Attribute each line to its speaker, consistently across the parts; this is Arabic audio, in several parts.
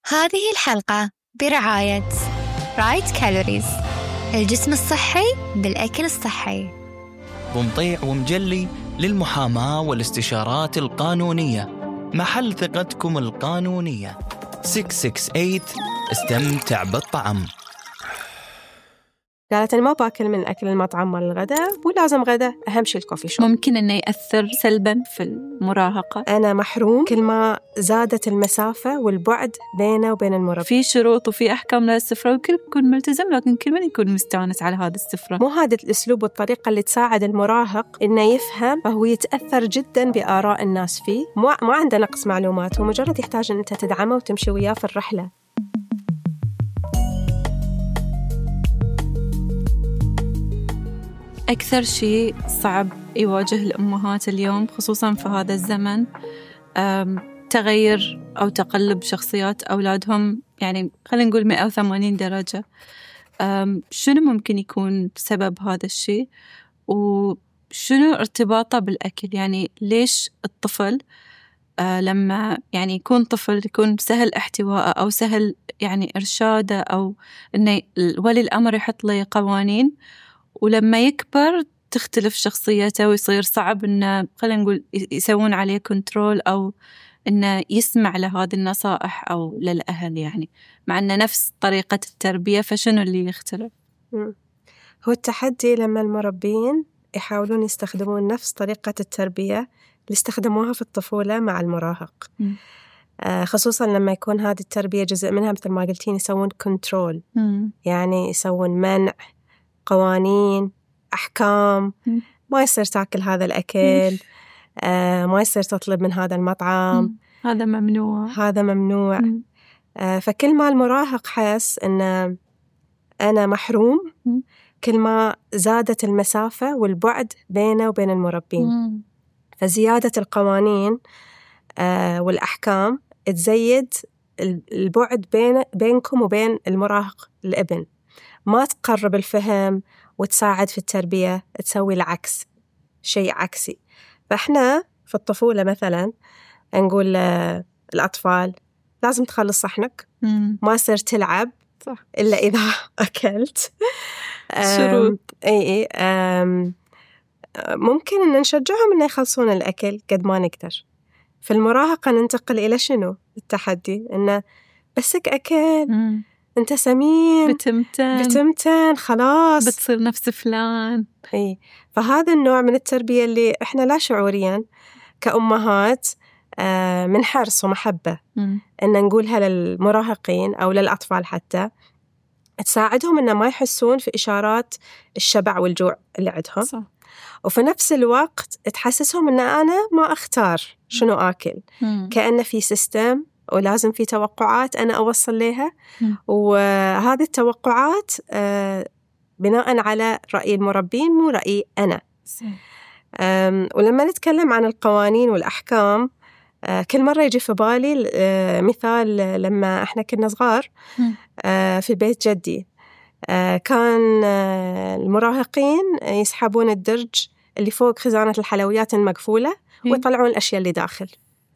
Speaker 1: هذه الحلقة برعاية رايت كالوريز، الجسم الصحي بالأكل الصحي.
Speaker 2: بمطيع ومجلي للمحاماة والاستشارات القانونية، محل ثقتكم القانونية. 668 استمتع بالطعم.
Speaker 3: قالت أنا ما باكل من أكل المطعم مال الغداء، مو لازم غداء، أهم شيء الكوفي شوب.
Speaker 4: ممكن أنه يأثر سلباً في المراهقة.
Speaker 3: أنا محروم كل ما زادت المسافة والبعد بينه وبين المربي.
Speaker 4: في شروط وفي أحكام للسفرة وكل يكون ملتزم، لكن كل من يكون مستانس على هذا السفرة.
Speaker 3: مو هذا الأسلوب والطريقة اللي تساعد المراهق إنه يفهم، فهو يتأثر جداً بآراء الناس فيه. ما عنده نقص معلومات، هو مجرد يحتاج أن أنت تدعمه وتمشي وياه في الرحلة.
Speaker 4: أكثر شيء صعب يواجه الأمهات اليوم خصوصاً في هذا الزمن تغير أو تقلب شخصيات أولادهم، يعني خلينا نقول 180 درجة. شنو ممكن يكون سبب هذا الشيء وشنو ارتباطه بالأكل؟ يعني ليش الطفل لما يعني يكون طفل يكون سهل احتوائه أو سهل يعني إرشاده أو إنه ولي الأمر يحط له قوانين، ولما يكبر تختلف شخصيته ويصير صعب إنه خلينا نقول يسوون عليه كنترول أو إنه يسمع لهذه النصائح أو للأهل، يعني مع إنه نفس طريقة التربية، فشنو اللي يختلف؟
Speaker 3: هو التحدي لما المربين يحاولون يستخدمون نفس طريقة التربية اللي استخدموها في الطفولة مع المراهق. خصوصاً لما يكون هذه التربية جزء منها مثل ما قلتين يسوون كنترول، يعني يسوون منع، قوانين، أحكام. ما يصير تاكل هذا الأكل، ما يصير تطلب من هذا المطعم،
Speaker 4: هذا ممنوع،
Speaker 3: هذا ممنوع. فكل ما المراهق حس إن أنا محروم، كل ما زادت المسافة والبعد بينه وبين المربين. فزيادة القوانين والأحكام تزيد البعد بينكم وبين المراهق الابن، ما تقرب الفهم وتساعد في التربية، تسوي العكس، شيء عكسي. فإحنا في الطفولة مثلا نقول الأطفال لازم تخلص صحنك، ما يصير تلعب
Speaker 4: صح.
Speaker 3: إلا إذا أكلت.
Speaker 4: شروط.
Speaker 3: ممكن إن نشجعهم إن يخلصون الأكل قد ما نقدر. في المراهقة ننتقل إلى شنو التحدي؟ إنه بسك أكل، أنت سمين، بتمتن خلاص،
Speaker 4: بتصير نفس فلان.
Speaker 3: فهذا النوع من التربية اللي إحنا لا شعوريا كأمهات من حرص ومحبة إن نقولها للمراهقين أو للأطفال، حتى تساعدهم إن ما يحسون في إشارات الشبع والجوع اللي عندهم.
Speaker 4: صح.
Speaker 3: وفي نفس الوقت تحسسهم إن أنا ما أختار شنو آكل، كأنه في سيستم ولازم في توقعات أنا أوصل لها، وهذه التوقعات بناء على رأي المربين مو رأيي أنا. ولما نتكلم عن القوانين والأحكام، كل مرة يجي في بالي مثال لما إحنا كنا صغار في بيت جدي. كان المراهقين يسحبون الدرج اللي فوق خزانة الحلويات المقفولة ويطلعون الأشياء اللي داخل.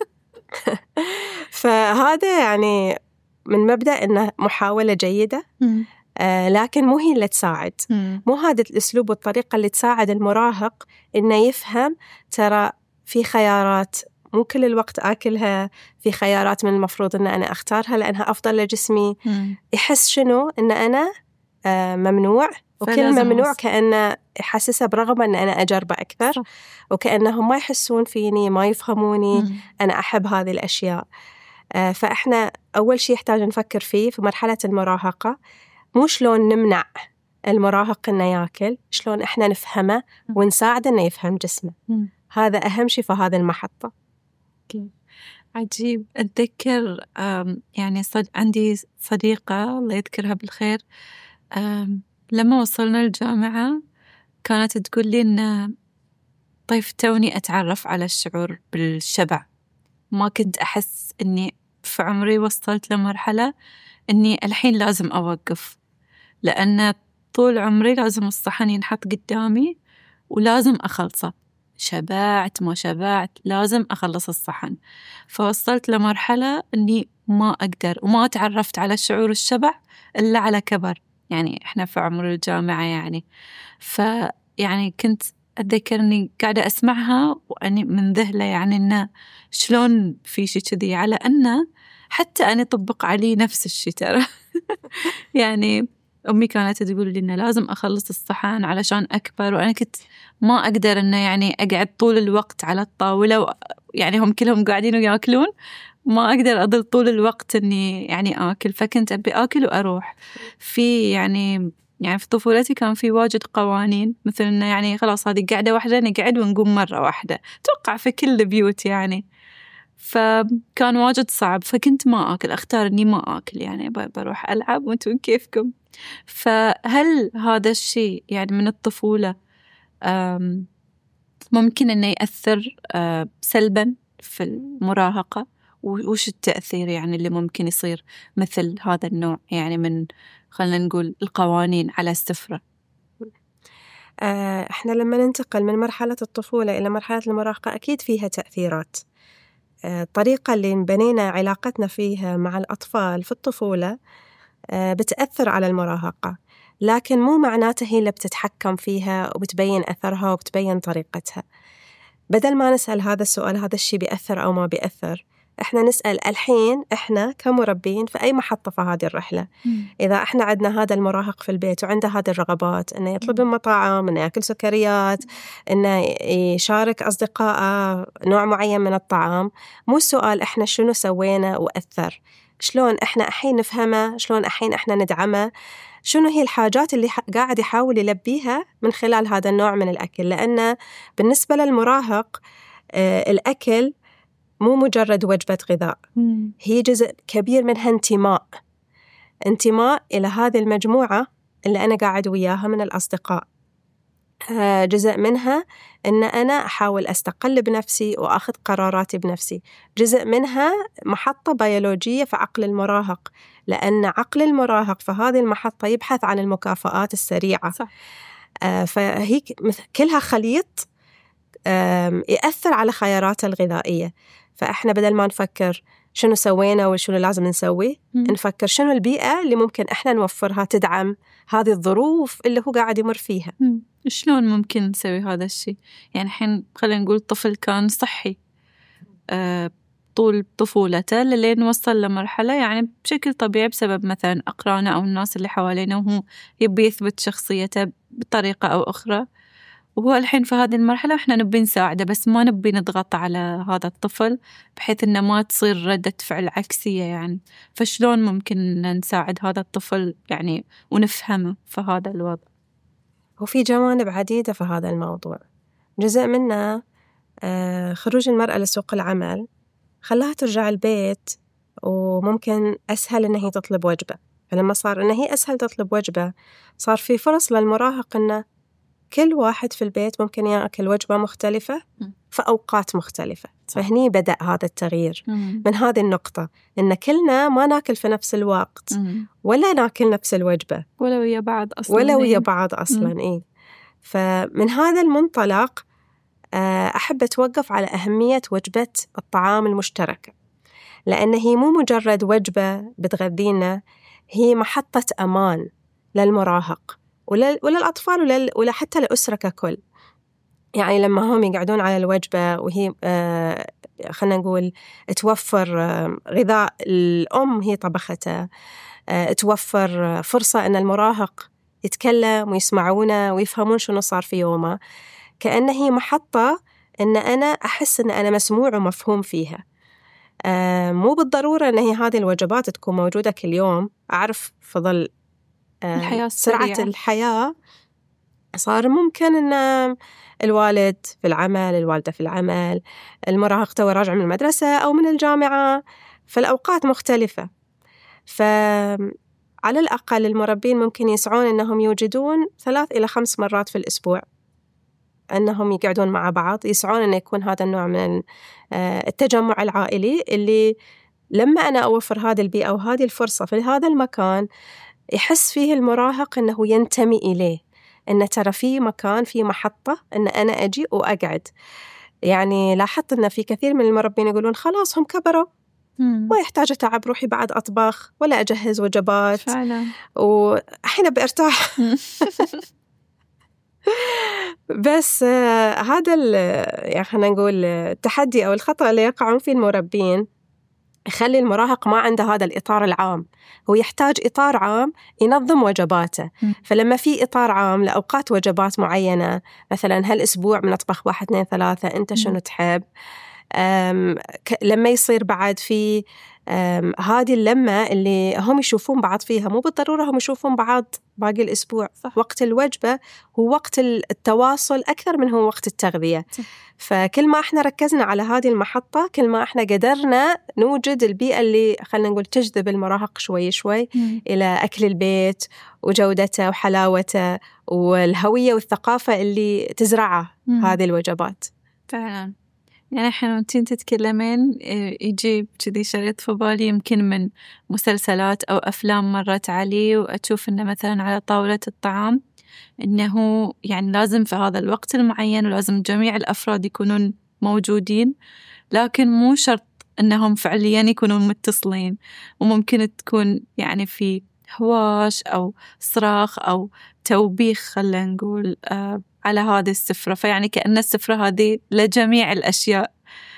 Speaker 3: فهذا يعني من مبدأ إنه محاولة جيدة، لكن مو هي اللي تساعد، مو هذا الأسلوب والطريقة اللي تساعد المراهق إنه يفهم ترى في خيارات مو كل الوقت آكلها، في خيارات من المفروض إن أنا أختارها لأنها أفضل لجسمي. يحس شنو إن أنا ممنوع، وكل ممنوع كأنه يحسسه برغبة أن أنا أجرب أكثر. صح. وكأنهم ما يحسون فيني، ما يفهموني، أنا أحب هذه الأشياء. فإحنا أول شيء يحتاج نفكر فيه في مرحلة المراهقة مو شلون نمنع المراهق إنه يأكل، شلون إحنا نفهمه ونساعده إنه يفهم جسمه. هذا أهم شيء في هذه المحطة.
Speaker 4: عجيب. أتذكر يعني عندي صديقة الله يذكرها بالخير، لما وصلنا الجامعة كانت تقول لي إن طيب توني أتعرف على الشعور بالشبع، ما كنت أحس إني في عمري وصلت لمرحلة إني الحين لازم أوقف، لأن طول عمري لازم الصحن ينحط قدامي ولازم أخلصه. شبعت ما شبعت لازم أخلص الصحن. فوصلت لمرحلة أني ما أقدر، وما تعرفت على شعور الشبع إلا على كبر، يعني إحنا في عمر الجامعة يعني. فيعني كنت أتذكر أني قاعدة أسمعها وأني منذهلة، يعني أنه شلون في شي كذي، على أنه حتى أنا طبق علي نفس الشي ترى. يعني أمي كانت تقول لي إنه لازم أخلص الصحن علشان أكبر، وأنا كنت ما أقدر إنه يعني أقعد طول الوقت على الطاولة، يعني هم كلهم قاعدين ويأكلون، ما أقدر أضل طول الوقت إني يعني آكل، فكنت أبي آكل وأروح. في يعني في طفولتي كان في واجد قوانين، مثل إنه يعني خلاص هذه قاعدة واحدة نقعد ونقوم مرة واحدة، توقع في كل البيوت يعني. فكان واجد صعب، فكنت ما آكل، أختار إني ما آكل، يعني بروح ألعب وأنتم كيفكم. فهل هذا الشيء يعني من الطفولة ممكن إنه يأثر سلبا في المراهقة؟ وش التأثير يعني اللي ممكن يصير مثل هذا النوع يعني من، خلنا نقول، القوانين على السفرة؟
Speaker 3: إحنا لما ننتقل من مرحلة الطفولة إلى مرحلة المراهقة أكيد فيها تأثيرات. الطريقة اللي بنينا علاقتنا فيها مع الأطفال في الطفولة بتأثر على المراهقة، لكن مو معناته هي اللي بتتحكم فيها وبتبين أثرها وبتبين طريقتها. بدل ما نسأل هذا السؤال، هذا الشيء بيأثر أو ما بيأثر، إحنا نسأل الحين إحنا كمربين في أي محطة في هذه الرحلة. إذا إحنا عندنا هذا المراهق في البيت وعنده هذه الرغبات، إنه يطلب من مطاعم، إنه يأكل سكريات، إنه يشارك أصدقائه نوع معين من الطعام، مو السؤال إحنا شنو سوينا وأثر، شلون إحنا الحين نفهمه، شلون الحين إحنا ندعمه، شنو هي الحاجات اللي قاعد يحاول يلبيها من خلال هذا النوع من الأكل. لأن بالنسبة للمراهق الأكل مو مجرد وجبة غذاء، هي جزء كبير منها انتماء إلى هذه المجموعة اللي أنا قاعد وياها من الأصدقاء. جزء منها أن أنا أحاول أستقل بنفسي وأخذ قراراتي بنفسي. جزء منها محطة بيولوجية في عقل المراهق، لأن عقل المراهق في هذه المحطة يبحث عن المكافآت السريعة. صح. فهي كلها خليط يأثر على خياراته الغذائية. فإحنا بدل ما نفكر شنو سوينا وشنو لازم نسوي، نفكر شنو البيئة اللي ممكن إحنا نوفرها تدعم هذه الظروف اللي هو قاعد يمر فيها.
Speaker 4: شلون ممكن نسوي هذا الشيء؟ يعني الحين خلينا نقول طفل كان صحي طول طفولته لين وصل لمرحلة يعني بشكل طبيعي بسبب مثلا أقرانه أو الناس اللي حوالينه، وهو يبي يثبت شخصيته بطريقة أو أخرى، وهو الحين في هذه المرحلة إحنا نبي نساعده، بس ما نبي نضغط على هذا الطفل بحيث إنه ما تصير ردة فعل عكسية يعني. فشلون ممكن نساعد هذا الطفل يعني ونفهمه في هذا الوضع؟
Speaker 3: وفي جوانب عديدة في هذا الموضوع. جزء منه خروج المرأة لسوق العمل خلاها ترجع البيت وممكن أسهل إنها هي تطلب وجبة. فلما صار إنها هي أسهل تطلب وجبة، صار في فرص للمراهق إنه كل واحد في البيت ممكن يأكل وجبة مختلفة في أوقات مختلفة. فهني بدأ هذا التغيير من هذه النقطة، إن كلنا ما ناكل في نفس الوقت ولا ناكل نفس الوجبة
Speaker 4: ولا ويا بعض أصلاً
Speaker 3: إيه. فمن هذا المنطلق أحب أتوقف على أهمية وجبة الطعام المشتركة، لأن هي مو مجرد وجبة بتغذينا، هي محطة أمان للمراهق وللأطفال ولا حتى الأسرة ككل. يعني لما هم يقعدون على الوجبة وهي خلنا نقول توفر غذاء الأم هي طبخته، توفر فرصة أن المراهق يتكلم ويسمعونه ويفهمون شنو صار في يومه، كأنه هي محطة أن أنا أحس أن أنا مسموع ومفهوم فيها. مو بالضرورة أن هي هذه الوجبات تكون موجودة كل يوم. أعرف في ظل سرعة الحياة صار ممكن أن الوالد في العمل، الوالدة في العمل، المراهق تو راجع من المدرسة أو من الجامعة، فالأوقات مختلفة. فعلى الأقل المربين ممكن يسعون أنهم يوجدون 3 إلى 5 مرات في الأسبوع أنهم يقعدون مع بعض، يسعون أن يكون هذا النوع من التجمع العائلي اللي لما أنا أوفر هذه البيئة وهذه الفرصة في هذا المكان يحس فيه المراهق أنه ينتمي إليه، إن ترى في مكان، في محطة إن أنا أجي وأقعد. يعني لاحظت إن في كثير من المربين يقولون خلاص هم كبروا ما يحتاج أتعب روحي بعد أطبخ ولا أجهز وجبات
Speaker 4: فعلا
Speaker 3: وحين بأرتاح. بس هذا يعني خلينا نقول التحدي أو الخطأ اللي يقعون فيه المربين يخلي المراهق ما عنده هذا الإطار العام. هو يحتاج إطار عام ينظم وجباته. فلما في إطار عام لأوقات وجبات معينة، مثلا هالأسبوع بنطبخ 1 2 3 أنت شنو تحب، لما يصير بعد في هذه اللمة اللي هم يشوفون بعض فيها، مو بالضرورة هم يشوفون بعض باقي الأسبوع. صح. وقت الوجبة هو وقت التواصل أكثر من هو وقت التغذية. صح. فكل ما احنا ركزنا على هذه المحطة كل ما احنا قدرنا نوجد البيئة اللي خلينا نقول تجذب المراهق شوي شوي إلى أكل البيت وجودته وحلاوته والهوية والثقافة اللي تزرعه هذه الوجبات.
Speaker 4: فعلا. يعني الحين وانتين تتكلمين يجي كذي شريط في بالي يمكن من مسلسلات أو أفلام مرت علي، وأشوف إنه مثلا على طاولة الطعام إنه يعني لازم في هذا الوقت المعين ولازم جميع الأفراد يكونون موجودين، لكن مو شرط إنهم فعليا يكونون متصلين، وممكن تكون يعني في هواش أو صراخ أو توبيخ خلينا نقول على هذه السفرة. فيعني كأن السفرة هذه لجميع الأشياء،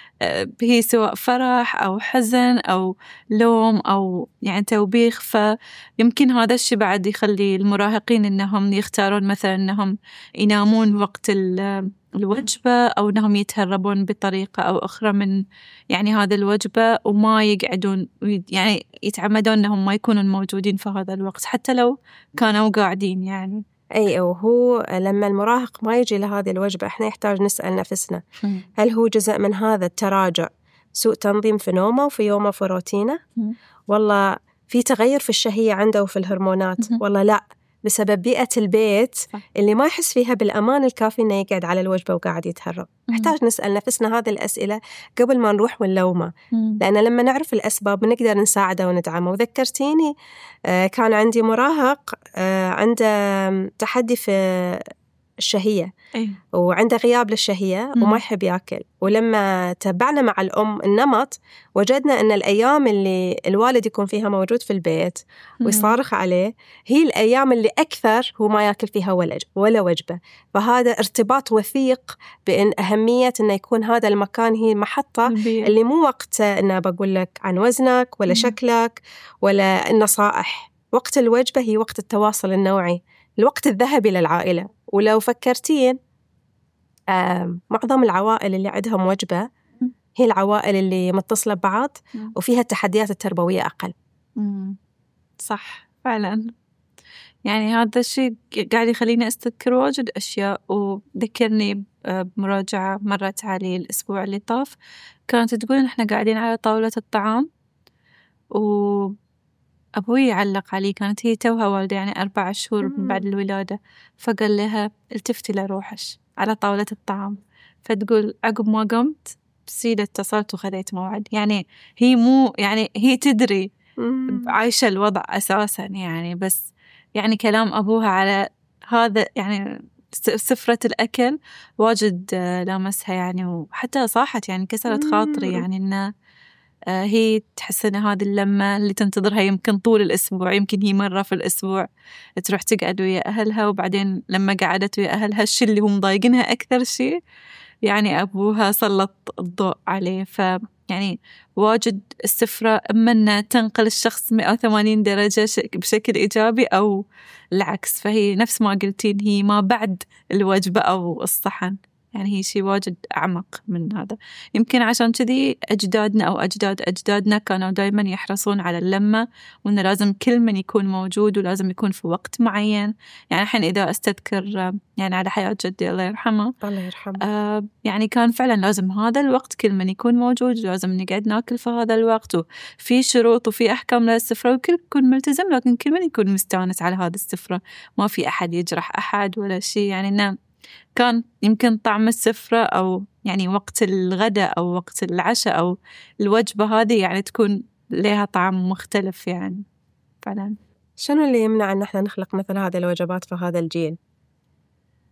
Speaker 4: هي سواء فرح أو حزن أو لوم أو يعني توبيخ. فيمكن هذا الشيء بعد يخلي المراهقين إنهم يختارون مثلا إنهم ينامون وقت الوجبة، أو إنهم يتهربون بطريقة أو أخرى من يعني هذه الوجبة، وما يقعدون يعني يتعمدون إنهم ما يكونون موجودين في هذا الوقت حتى لو كانوا قاعدين يعني.
Speaker 3: أي وهو لما المراهق ما يجي لهذه الوجبة إحنا يحتاج نسأل نفسنا هل هو جزء من هذا التراجع، سوء تنظيم في نومه وفي يومه وفي روتينه، والله في تغير في الشهية عنده وفي الهرمونات، والله لا بسبب بيئة البيت اللي ما يحس فيها بالأمان الكافي إنه يقعد على الوجبة وقاعد يتهرب. نحتاج نسأل نفسنا هذه الأسئلة قبل ما نروح ونلومه، لأن لما نعرف الأسباب نقدر نساعده وندعمه. وذكرتيني كان عندي مراهق عنده تحدي في الشهية وعنده غياب للشهية وما يحب يأكل. ولما تبعنا مع الأم النمط وجدنا أن الأيام اللي الوالد يكون فيها موجود في البيت ويصارخ عليه هي الأيام اللي أكثر هو ما يأكل فيها ولا وجبة. فهذا ارتباط وثيق بأن أهمية أنه يكون هذا المكان هي محطة اللي مو وقت أنه بقول لك عن وزنك ولا شكلك ولا النصائح. وقت الوجبة هي وقت التواصل النوعي، الوقت الذهبي للعائلة. ولو فكرتين معظم العوائل اللي عندهم وجبة هي العوائل اللي متصلة ببعض وفيها التحديات التربوية أقل.
Speaker 4: صح فعلا. يعني هذا الشيء قاعد يخليني أستذكر واجد أشياء، وذكرني بمراجعة مرت علي الأسبوع اللي طاف كانت تقول إن إحنا قاعدين على طاولة الطعام أبوي يعلق علي، كانت هي توها والدة يعني 4 شهور من بعد الولادة، فقال لها التفتي لروحش على طاولة الطعام. فتقول عقب ما قمت بسيدة اتصلت وخذيت موعد. يعني هي مو يعني هي تدري عايشة الوضع أساسا يعني، بس يعني كلام أبوها على هذا يعني سفرة الأكل واجد لامسها يعني، وحتى صاحت يعني كسرت خاطري يعني إنه هي تحس إن هذه اللمة اللي تنتظرها يمكن طول الأسبوع، يمكن هي مرة في الأسبوع تروح تقعد ويا أهلها، وبعدين لما قعدت ويا أهلها الشيء اللي هم ضايقينها أكثر شيء يعني أبوها سلط الضوء عليه. يعني واجد السفرة إما أن تنقل الشخص 180 درجة بشكل إيجابي أو العكس. فهي نفس ما قلتين هي ما بعد الوجبة أو الصحن، يعني هي شيء واجد أعمق من هذا. يمكن عشان كذي أجدادنا أو أجدادنا كانوا دايما يحرصون على اللمة، وإنه لازم كل من يكون موجود ولازم يكون في وقت معين. يعني الحين إذا أستذكر يعني على حياة جدي الله يرحمه يعني كان فعلا لازم هذا الوقت كل من يكون موجود، لازم نقعد ناكل في هذا الوقت، وفي شروط وفي أحكام للسفرة وكل يكون ملتزم، لكن كل من يكون مستانس على هذه السفرة، ما في أحد يجرح أحد ولا شيء. يعني إنه كان يمكن طعم السفرة أو يعني وقت الغداء أو وقت العشاء أو الوجبة هذه يعني تكون لها طعم مختلف يعني فعلا.
Speaker 3: شنو اللي يمنع أن احنا نخلق مثل هذه الوجبات في هذا الجيل؟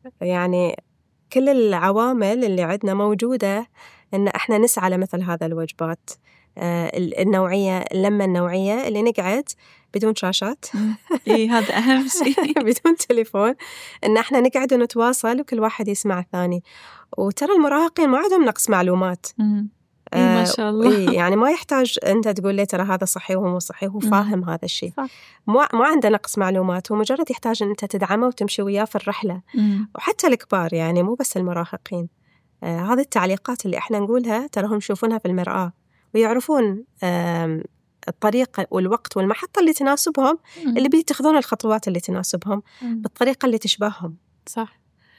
Speaker 3: يعني كل العوامل اللي عندنا موجودة إن إحنا نسعى لمثل هذا الوجبات. النوعية، اللمة النوعية اللي نقعد بدون شاشات.
Speaker 4: إيه هذا أهم شيء.
Speaker 3: بدون تليفون، إن إحنا نقعد ونتواصل وكل واحد يسمع الثاني. وترى المراهقين ما عندهم نقص معلومات.
Speaker 4: إيه ما شاء الله.
Speaker 3: إيه يعني ما يحتاج أنت تقول لي ترى هذا صحيح ومو صحيح، هو فاهم هذا الشيء. ما عنده نقص معلومات، هو مجرد يحتاج أن أنت تدعمه وتمشي وياه في الرحلة. وحتى الكبار يعني مو بس المراهقين. هذه التعليقات اللي إحنا نقولها ترى هم يشوفونها في المرآة ويعرفون الطريقة والوقت والمحطة اللي تناسبهم، اللي بيتخذون الخطوات اللي تناسبهم بالطريقة اللي تشبههم.
Speaker 4: صح.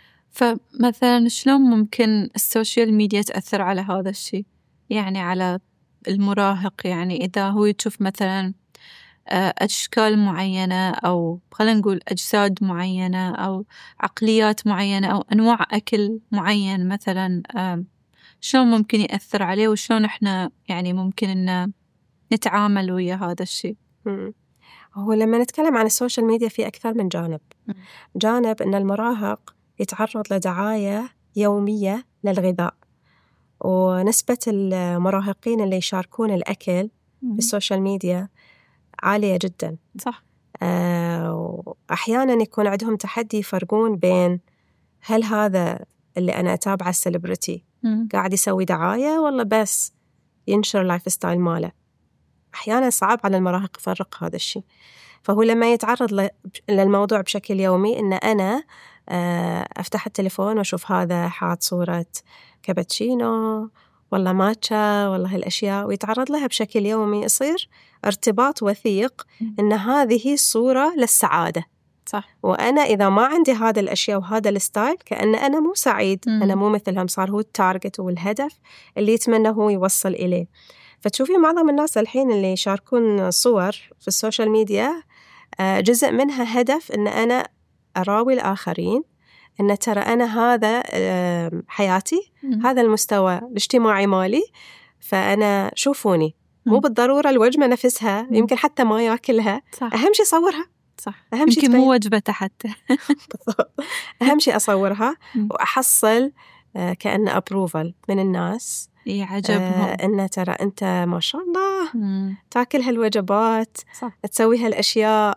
Speaker 4: فمثلا شلون ممكن السوشيال ميديا تأثر على هذا الشيء؟ يعني على المراهق، يعني إذا هو يشوف مثلا أشكال معينة، أو خلينا نقول أجساد معينة، أو عقليات معينة، أو أنواع أكل معين مثلا، شلون ممكن يأثر عليه، وشلون إحنا يعني ممكن إن نتعامل ويا هذا الشيء؟
Speaker 3: هو لما نتكلم عن السوشيال ميديا في أكثر من جانب. جانب إن المراهق يتعرض لدعاية يومية للغذاء، ونسبة المراهقين اللي يشاركون الأكل في السوشيال ميديا عالية جدا.
Speaker 4: صح.
Speaker 3: وأحيانا يكون عندهم تحدي يفرقون بين هل هذا اللي أنا أتابعه السليبرتي قاعد يسوي دعاية ولا بس ينشر لايف ستايل ماله. أحيانا صعب على المراهق يفرق هذا الشيء. فهو لما يتعرض للموضوع بشكل يومي، إن أنا أفتح التليفون وأشوف هذا حاط صورة كابتشينو والله ماتشا والله هالأشياء، ويتعرض لها بشكل يومي، يصير ارتباط وثيق إن هذه الصورة للسعادة.
Speaker 4: صح.
Speaker 3: وأنا إذا ما عندي هذا الأشياء وهذا الستايل كأن أنا مو سعيد، أنا مو مثلهم. صار هو التارجت والهدف اللي يتمنى هو يوصل إليه. فتشوفي معظم الناس الحين اللي يشاركون صور في السوشيال ميديا، جزء منها هدف إن أنا أراوي الآخرين إن ترى أنا هذا حياتي، هذا المستوى الاجتماعي مالي، فأنا شوفوني. مو بالضرورة الوجبة نفسها، يمكن حتى ما يأكلها.
Speaker 4: صح.
Speaker 3: أهم شيء صورها.
Speaker 4: صح.
Speaker 3: أهم شيء
Speaker 4: يمكن مو وجبته حتى.
Speaker 3: أهم شيء أصورها وأحصل كأن أبروفل من الناس.
Speaker 4: عجبهم
Speaker 3: إن ترى أنت ما شاء الله تاكل هالوجبات.
Speaker 4: صح.
Speaker 3: تسوي هالأشياء.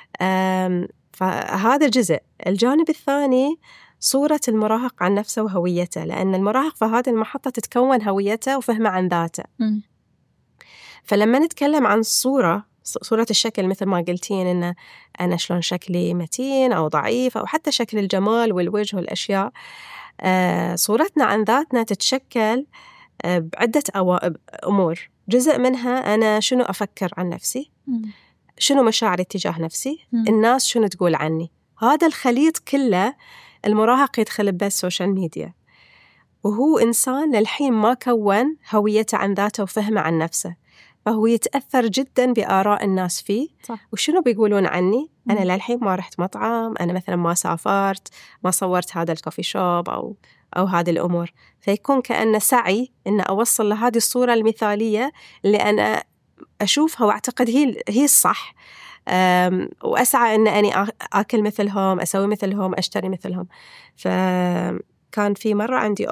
Speaker 3: فهذا جزء. الجانب الثاني صورة المراهق عن نفسه وهويته، لأن المراهق في هذه المحطة تتكون هويته وفهمه عن ذاته. فلما نتكلم عن صورة الشكل مثل ما قلتين، إن أنا شلون شكلي متين أو ضعيف، أو حتى شكل الجمال والوجه والأشياء، صورتنا عن ذاتنا تتشكل بعدة أمور. جزء منها أنا شنو أفكر عن نفسي، شنو مشاعري تجاه نفسي، الناس شنو تقول عني. هذا الخليط كله المراهق يدخل به السوشيال ميديا، وهو إنسان للحين ما كون هويته عن ذاته وفهمه عن نفسه، فهو يتأثر جدا بآراء الناس فيه.
Speaker 4: صح.
Speaker 3: وشنو بيقولون عني. أنا للحين ما رحت مطعم، أنا مثلا ما سافرت، ما صورت هذا الكوفي شوب أو هذه الأمور. فيكون كأنه سعي إن أوصل لهذه الصورة المثالية اللي أنا أشوفها وأعتقد هي الصح، وأسعى إن أني أكل مثلهم، أسوي مثلهم، أشتري مثلهم. فكان في مرة عندي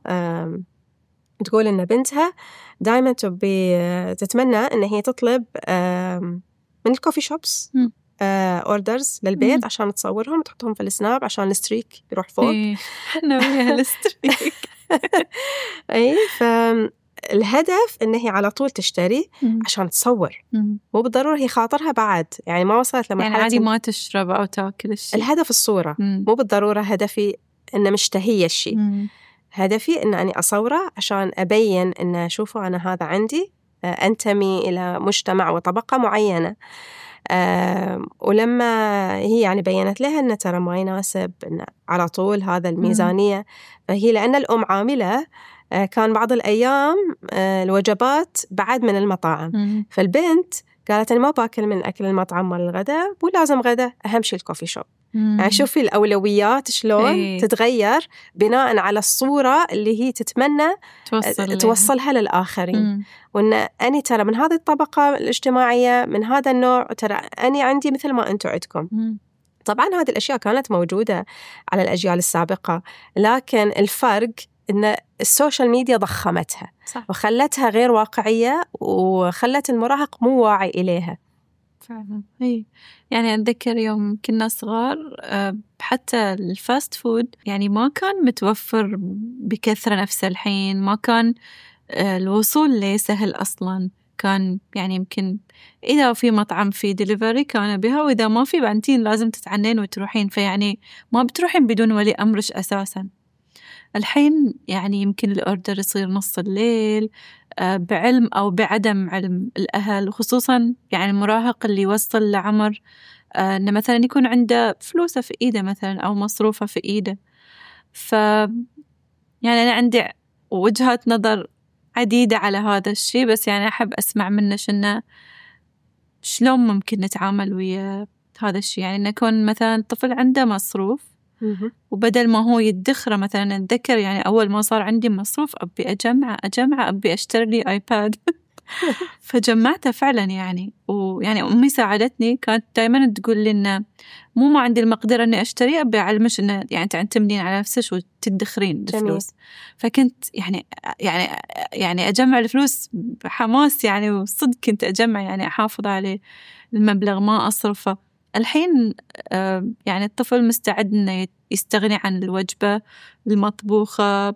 Speaker 3: تقول إن بنتها دائما تتمنى إن هي تطلب من الكوفي شوبس أوردرز للبيت عشان تصورهم وتحطهم في السناب عشان الستريك يروح فوق.
Speaker 4: نويها الستريك.
Speaker 3: أي فالهدف إن هي على طول تشتري عشان تصور. مو بالضرورة هي خاطرها بعد، يعني ما وصلت لمرحلة
Speaker 4: يعني عادي ما تشرب أو تأكل الشيء.
Speaker 3: الهدف الصورة. مو بالضرورة هدفي إن مشتهية الشيء. هدفي إن أنا أصوره عشان أبين إن شوفوا أنا هذا عندي، أنتمي إلى مجتمع وطبقة معينة. ولما هي يعني بيّنت لها أن ترى ما يناسب إن على طول هذا الميزانية، فهي لأن الأم عاملة، كان بعض الأيام الوجبات بعد من المطاعم، فالبنت قالت أنا ما باكل من أكل المطعم مال الغداء، مو لازم غداء، أهم شيء الكوفي شوب. يعني شوفي الأولويات شلون تتغير بناء على الصورة اللي هي تتمنى توصلها للآخرين. وإن أني ترى من هذه الطبقة الاجتماعية، من هذا النوع، ترى أني عندي مثل ما أنتوا عندكم. طبعا هذه الأشياء كانت موجودة على الأجيال السابقة، لكن الفرق إن السوشيال ميديا ضخمتها
Speaker 4: صح.
Speaker 3: وخلتها غير واقعية وخلت المراهق مو واعي إليها.
Speaker 4: فعلا هي يعني أتذكر يوم كنا صغار حتى الفاست فود يعني ما كان متوفر بكثرة نفس الحين، ما كان الوصول ليه سهل أصلا، كان يعني يمكن إذا في مطعم في ديليفري كان بها، وإذا ما في بانتين لازم تتعنين وتروحين، فيعني ما بتروحين بدون ولي أمرش أساسا. الحين يعني يمكن الأوردر يصير نص الليل بعلم أو بعدم علم الأهل، وخصوصا يعني المراهق اللي يوصل لعمر إنه مثلا يكون عنده فلوسه في إيده مثلا أو مصروفه في إيده. يعني أنا عندي وجهات نظر عديدة على هذا الشيء، بس يعني أحب أسمع منش إنه شلون ممكن نتعامل ويا هذا الشيء. يعني إنه يكون مثلا الطفل عنده مصروف وبدل ما هو يدخره، مثلا أتذكر يعني أول ما صار عندي مصروف أبي أجمع أبي أشتري لي آيباد فجمعته فعلا يعني. ويعني أمي ساعدتني، كانت دائما تقول لي إنه مو ما عندي المقدرة إني أشتري، أبي أعلمش إنه يعني تعتمدين على نفسك وتدخرين الفلوس. فكنت يعني أجمع الفلوس بحماس يعني، وصدق كنت أجمع يعني أحافظ عليه المبلغ ما أصرفه. الحين يعني الطفل مستعد إنه يستغني عن الوجبة المطبوخة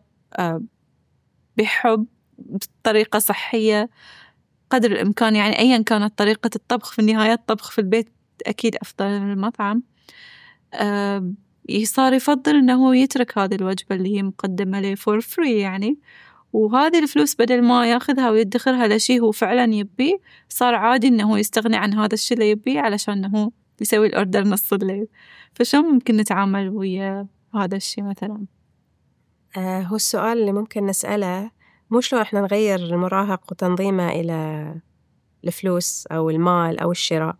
Speaker 4: بحب بطريقة صحية قدر الإمكان، يعني أيا كانت طريقة الطبخ، في النهاية الطبخ في البيت أكيد أفضل من المطعم. صار يفضل إنه هو يترك هذه الوجبة اللي هي مقدمة له for free يعني، وهذه الفلوس بدل ما ياخذها ويدخرها لشيء هو فعلا يبيه، صار عادي إنه هو يستغني عن هذا الشيء اللي يبيه علشان إنه هو يسوي الأوردر نص الليل. فشو ممكن نتعامل ويا هذا الشيء مثلا؟
Speaker 3: هو السؤال اللي ممكن نسأله مو شلون إحنا نغير المراهق وتنظيمه إلى الفلوس أو المال أو الشراء.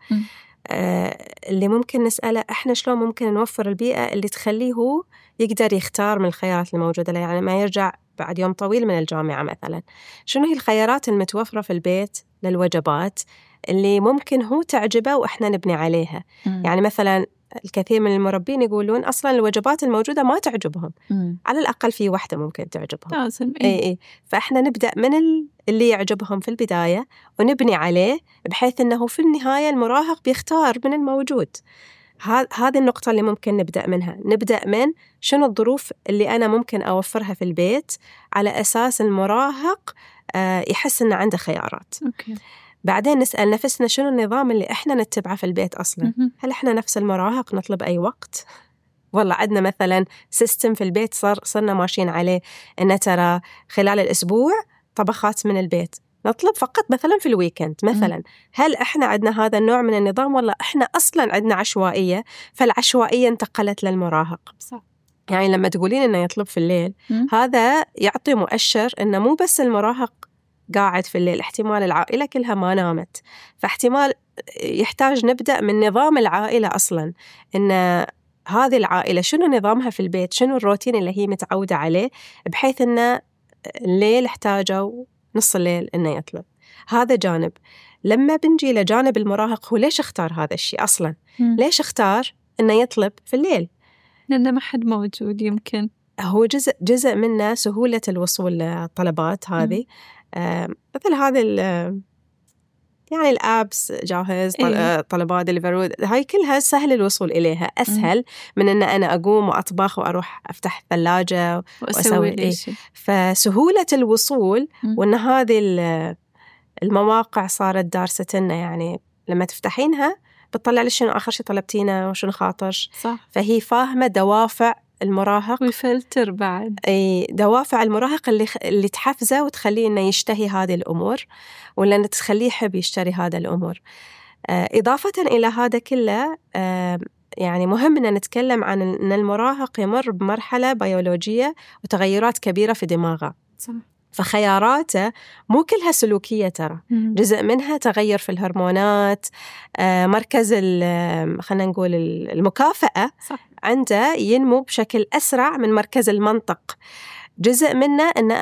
Speaker 3: اللي ممكن نسأله إحنا شلون ممكن نوفر البيئة اللي تخليه هو يقدر يختار من الخيارات الموجودة له. يعني ما يرجع بعد يوم طويل من الجامعة مثلا، شنو هي الخيارات المتوفرة في البيت للوجبات اللي ممكن هو تعجبه وإحنا نبني عليها. يعني مثلا الكثير من المربين يقولون أصلاً الوجبات الموجودة ما تعجبهم، على الأقل في واحدة ممكن تعجبهم.
Speaker 4: لازم
Speaker 3: إيه. فإحنا نبدأ من اللي يعجبهم في البداية ونبني عليه، بحيث أنه في النهاية المراهق بيختار من الموجود. هذه النقطة اللي ممكن نبدأ منها. نبدأ من شنو الظروف اللي أنا ممكن أوفرها في البيت على أساس المراهق يحس أنه عنده خيارات.
Speaker 4: أوكي.
Speaker 3: بعدين نسأل نفسنا شنو النظام اللي إحنا نتبعه في البيت أصلاً. هل إحنا نفس المراهق نطلب أي وقت؟ والله عندنا مثلاً سيستم في البيت صرنا ماشيين عليه، إنه ترى خلال الأسبوع طبخات من البيت نطلب فقط مثلاً في الويكند مثلاً. هل إحنا عندنا هذا النوع من النظام، ولا إحنا أصلاً عندنا عشوائية، فالعشوائية انتقلت للمراهق؟
Speaker 4: صح.
Speaker 3: يعني لما تقولين إنه يطلب في الليل، هذا يعطي مؤشر إنه مو بس المراهق قاعد في الليل، احتمال العائلة كلها ما نامت، فاحتمال يحتاج نبدأ من نظام العائلة أصلاً، إن هذه العائلة شنو نظامها في البيت، شنو الروتين اللي هي متعودة عليه، بحيث إن الليل احتاجوا نص الليل إنه يطلب. هذا جانب. لما بنجي لجانب المراهق، هو ليش اختار هذا الشيء أصلاً؟ ليش اختار إنه يطلب في الليل؟
Speaker 4: لأنه ما حد موجود. يمكن
Speaker 3: هو جزء منه سهولة الوصول للطلبات هذه. مثل هذه يعني الابس جاهز، طلبات ديليفري، هاي كلها سهل الوصول إليها، أسهل من أن أنا أقوم وأطبخ وأروح أفتح الثلاجة وأسوي فسهولة الوصول. وأن هذه المواقع صارت دارستنا، يعني لما تفتحينها بتطلع لي شنو آخر شيء طلبتينه وشنو خاطرش.
Speaker 4: صح.
Speaker 3: فهي فاهمة دوافع المراهق،
Speaker 4: ويفلتر بعد
Speaker 3: دوافع المراهق اللي تحفزه وتخليه إنه يشتهي هذه الأمور، ولا إنه تخليه يحب يشتري هذا الأمور. إضافة إلى هذا كله، يعني مهم إن نتكلم عن أن المراهق يمر بمرحلة بيولوجية وتغيرات كبيرة في دماغه.
Speaker 4: صح.
Speaker 3: فخياراته مو كلها سلوكية، ترى جزء منها تغير في الهرمونات، مركز خلينا نقول المكافأة.
Speaker 4: صح.
Speaker 3: عنده ينمو بشكل أسرع من مركز المنطق. جزء منه أن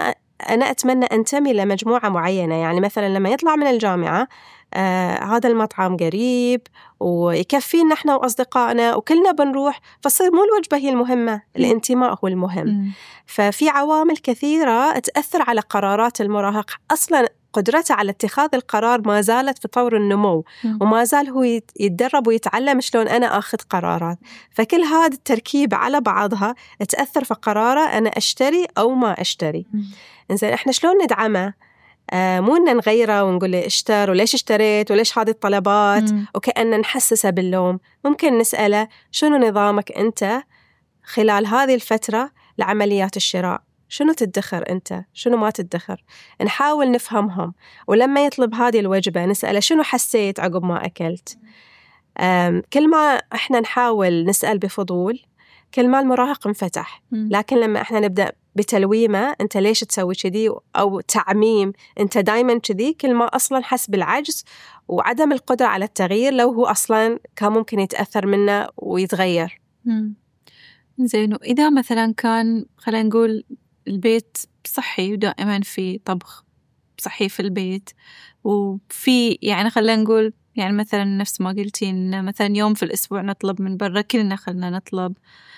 Speaker 3: أنا أتمنى أنتمي لمجموعة معينة. يعني مثلا لما يطلع من الجامعة هذا المطعم قريب ويكفينا إحنا وأصدقائنا وكلنا بنروح، فصير مو الوجبة هي المهمة، الانتماء هو المهم. ففي عوامل كثيرة تأثر على قرارات المراهق. أصلا قدرته على اتخاذ القرار ما زالت في طور النمو، وما زال هو يتدرب ويتعلم شلون أنا أخذ قرارات. فكل هذا التركيب على بعضها تأثر في قراره أنا أشتري أو ما أشتري. إنزين إحنا شلون ندعمه؟ مو إن نغيره ونقول له اشتر وليش اشتريت وليش هذه الطلبات وكأن نحسسه باللوم. ممكن نسأله شنو نظامك أنت خلال هذه الفترة لعمليات الشراء؟ شنو تدخر أنت؟ شنو ما تدخر؟ نحاول نفهمهم. ولما يطلب هذه الوجبة نسأله شنو حسيت عقب ما أكلت؟ كل ما إحنا نحاول نسأل بفضول كل ما المراهق انفتح. لكن لما إحنا نبدأ بتلويمة أنت ليش تسوي كذي أو تعميم أنت دايما كذي، كل ما أصلا حس بالعجز وعدم القدرة على التغيير لو هو أصلا كان ممكن يتأثر منه ويتغير.
Speaker 4: زين، وإذا مثلا كان خلينا نقول البيت صحي ودائما في طبخ صحي في البيت، وفي يعني خلينا نقول يعني مثلا نفس ما قلتي إن مثلا يوم في الأسبوع نطلب من برا، كلنا خلنا نطلب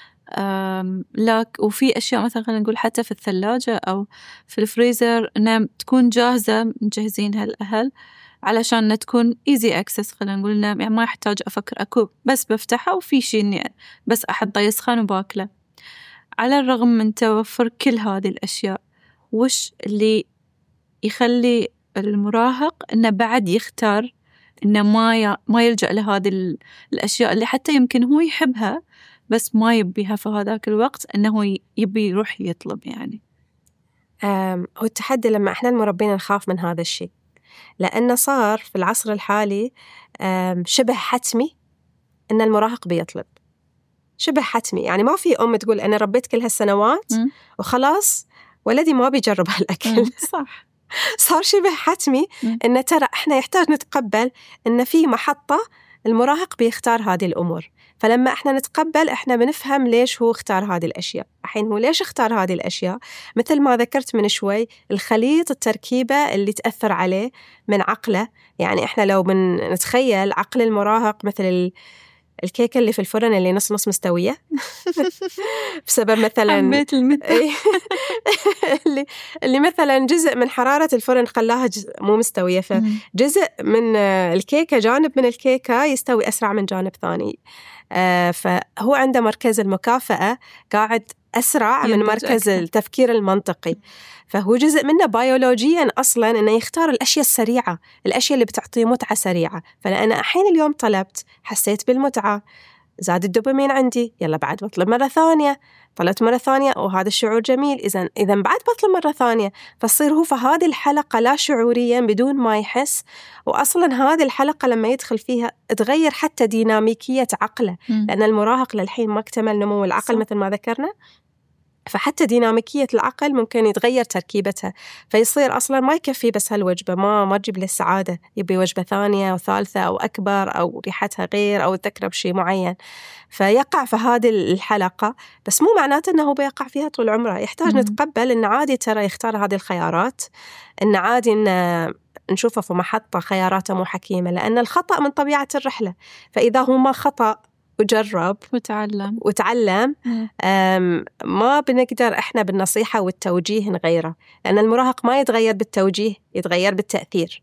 Speaker 4: وفي أشياء مثلا خلينا نقول حتى في الثلاجة أو في الفريزر إنها تكون جاهزة مجهزينها الأهل علشان تكون easy access. خلينا نقول إنه يعني ما يحتاج أفكر أكو، بس بفتحها وفي شيء إني بس أحطه يسخن وباكله. على الرغم من توفر كل هذه الأشياء، وش اللي يخلي المراهق إنه بعد يختار إنه ما يلجأ لهذه الأشياء اللي حتى يمكن هو يحبها بس ما يبيها في هذاك الوقت، إنه يبي يروح يطلب؟ يعني
Speaker 3: هو التحدي لما إحنا المربين نخاف من هذا الشيء، لأنه صار في العصر الحالي شبه حتمي إن المراهق بيطلب. شبه حتمي، يعني ما في أم تقول أنا ربيت كل هالسنوات وخلاص ولدي ما بيجرب هالأكل.
Speaker 4: صح.
Speaker 3: صار شبه حتمي إن ترى إحنا يحتاج نتقبل إن في محطة المراهق بيختار هذه الأمور. فلما إحنا نتقبل إحنا بنفهم ليش هو اختار هذه الأشياء. الحين هو ليش اختار هذه الأشياء؟ مثل ما ذكرت من شوي، الخليط التركيبة اللي تأثر عليه من عقله. يعني إحنا لو بنتخيل عقل المراهق مثل الكيكة اللي في الفرن اللي نص نص مستوية بسبب مثلا اللي مثلا جزء من حرارة الفرن خلاها مو مستوية، فجزء من الكيكة جانب من الكيكة يستوي أسرع من جانب ثاني. فهو عنده مركز المكافأة قاعد أسرع من مركز التفكير المنطقي. فهو جزء منه بيولوجيا أصلاً إنه يختار الأشياء السريعة، الأشياء اللي بتعطيه متعة سريعة. فأنا الحين اليوم طلبت، حسيت بالمتعة، زاد الدوبامين عندي، يلا بعد بطلب مرة ثانية، طلبت مرة ثانية وهذا الشعور جميل، إذا بعد بطلب مرة ثانية. فصير هو في هذه الحلقة لا شعوريا بدون ما يحس. وأصلا هذه الحلقة لما يدخل فيها تغير حتى ديناميكية عقله، لأن المراهق للحين ما اكتمل نمو العقل مثل ما ذكرنا. فحتى ديناميكية العقل ممكن يتغير تركيبتها، فيصير أصلاً ما يكفي بس هالوجبة، ما تجيب له السعادة، يبي وجبة ثانية وثالثة أو أكبر أو ريحتها غير أو تذكره بشيء معين. فيقع في هذه الحلقة، بس مو معناته أنه بيقع فيها طول عمره. يحتاج نتقبل أن عادي ترى يختار هذه الخيارات، أن عادي أن نشوفه في محطة خياراته مو حكيمة، لأن الخطأ من طبيعة الرحلة. فإذا هو ما خطأ وجرب وتعلم ما بنقدر إحنا بالنصيحة والتوجيه نغيره، لأن المراهق ما يتغير بالتوجيه، يتغير بالتأثير.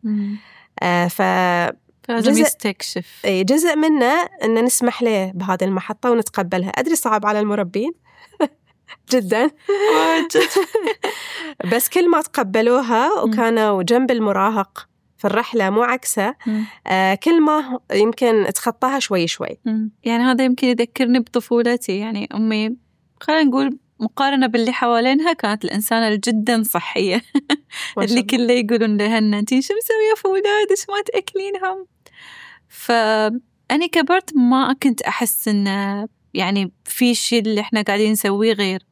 Speaker 4: فلازم يستكشف.
Speaker 3: جزء منه أن نسمح له بهذه المحطة ونتقبلها. أدري صعب على المربين جدا بس كل ما تقبلوها وكانوا جنب المراهق في الرحلة مو عكسه، كل ما يمكن تخطاها شوي شوي.
Speaker 4: يعني هذا يمكن يذكرني بطفولتي. يعني أمي خلينا نقول مقارنة باللي حوالينها كانت الإنسانة جدا صحية اللي كله يقولون لها أنتي شو مسوية في أولادك ما تأكلينهم. فأني كبرت ما كنت أحس إن يعني في شيء اللي إحنا قاعدين نسويه غير.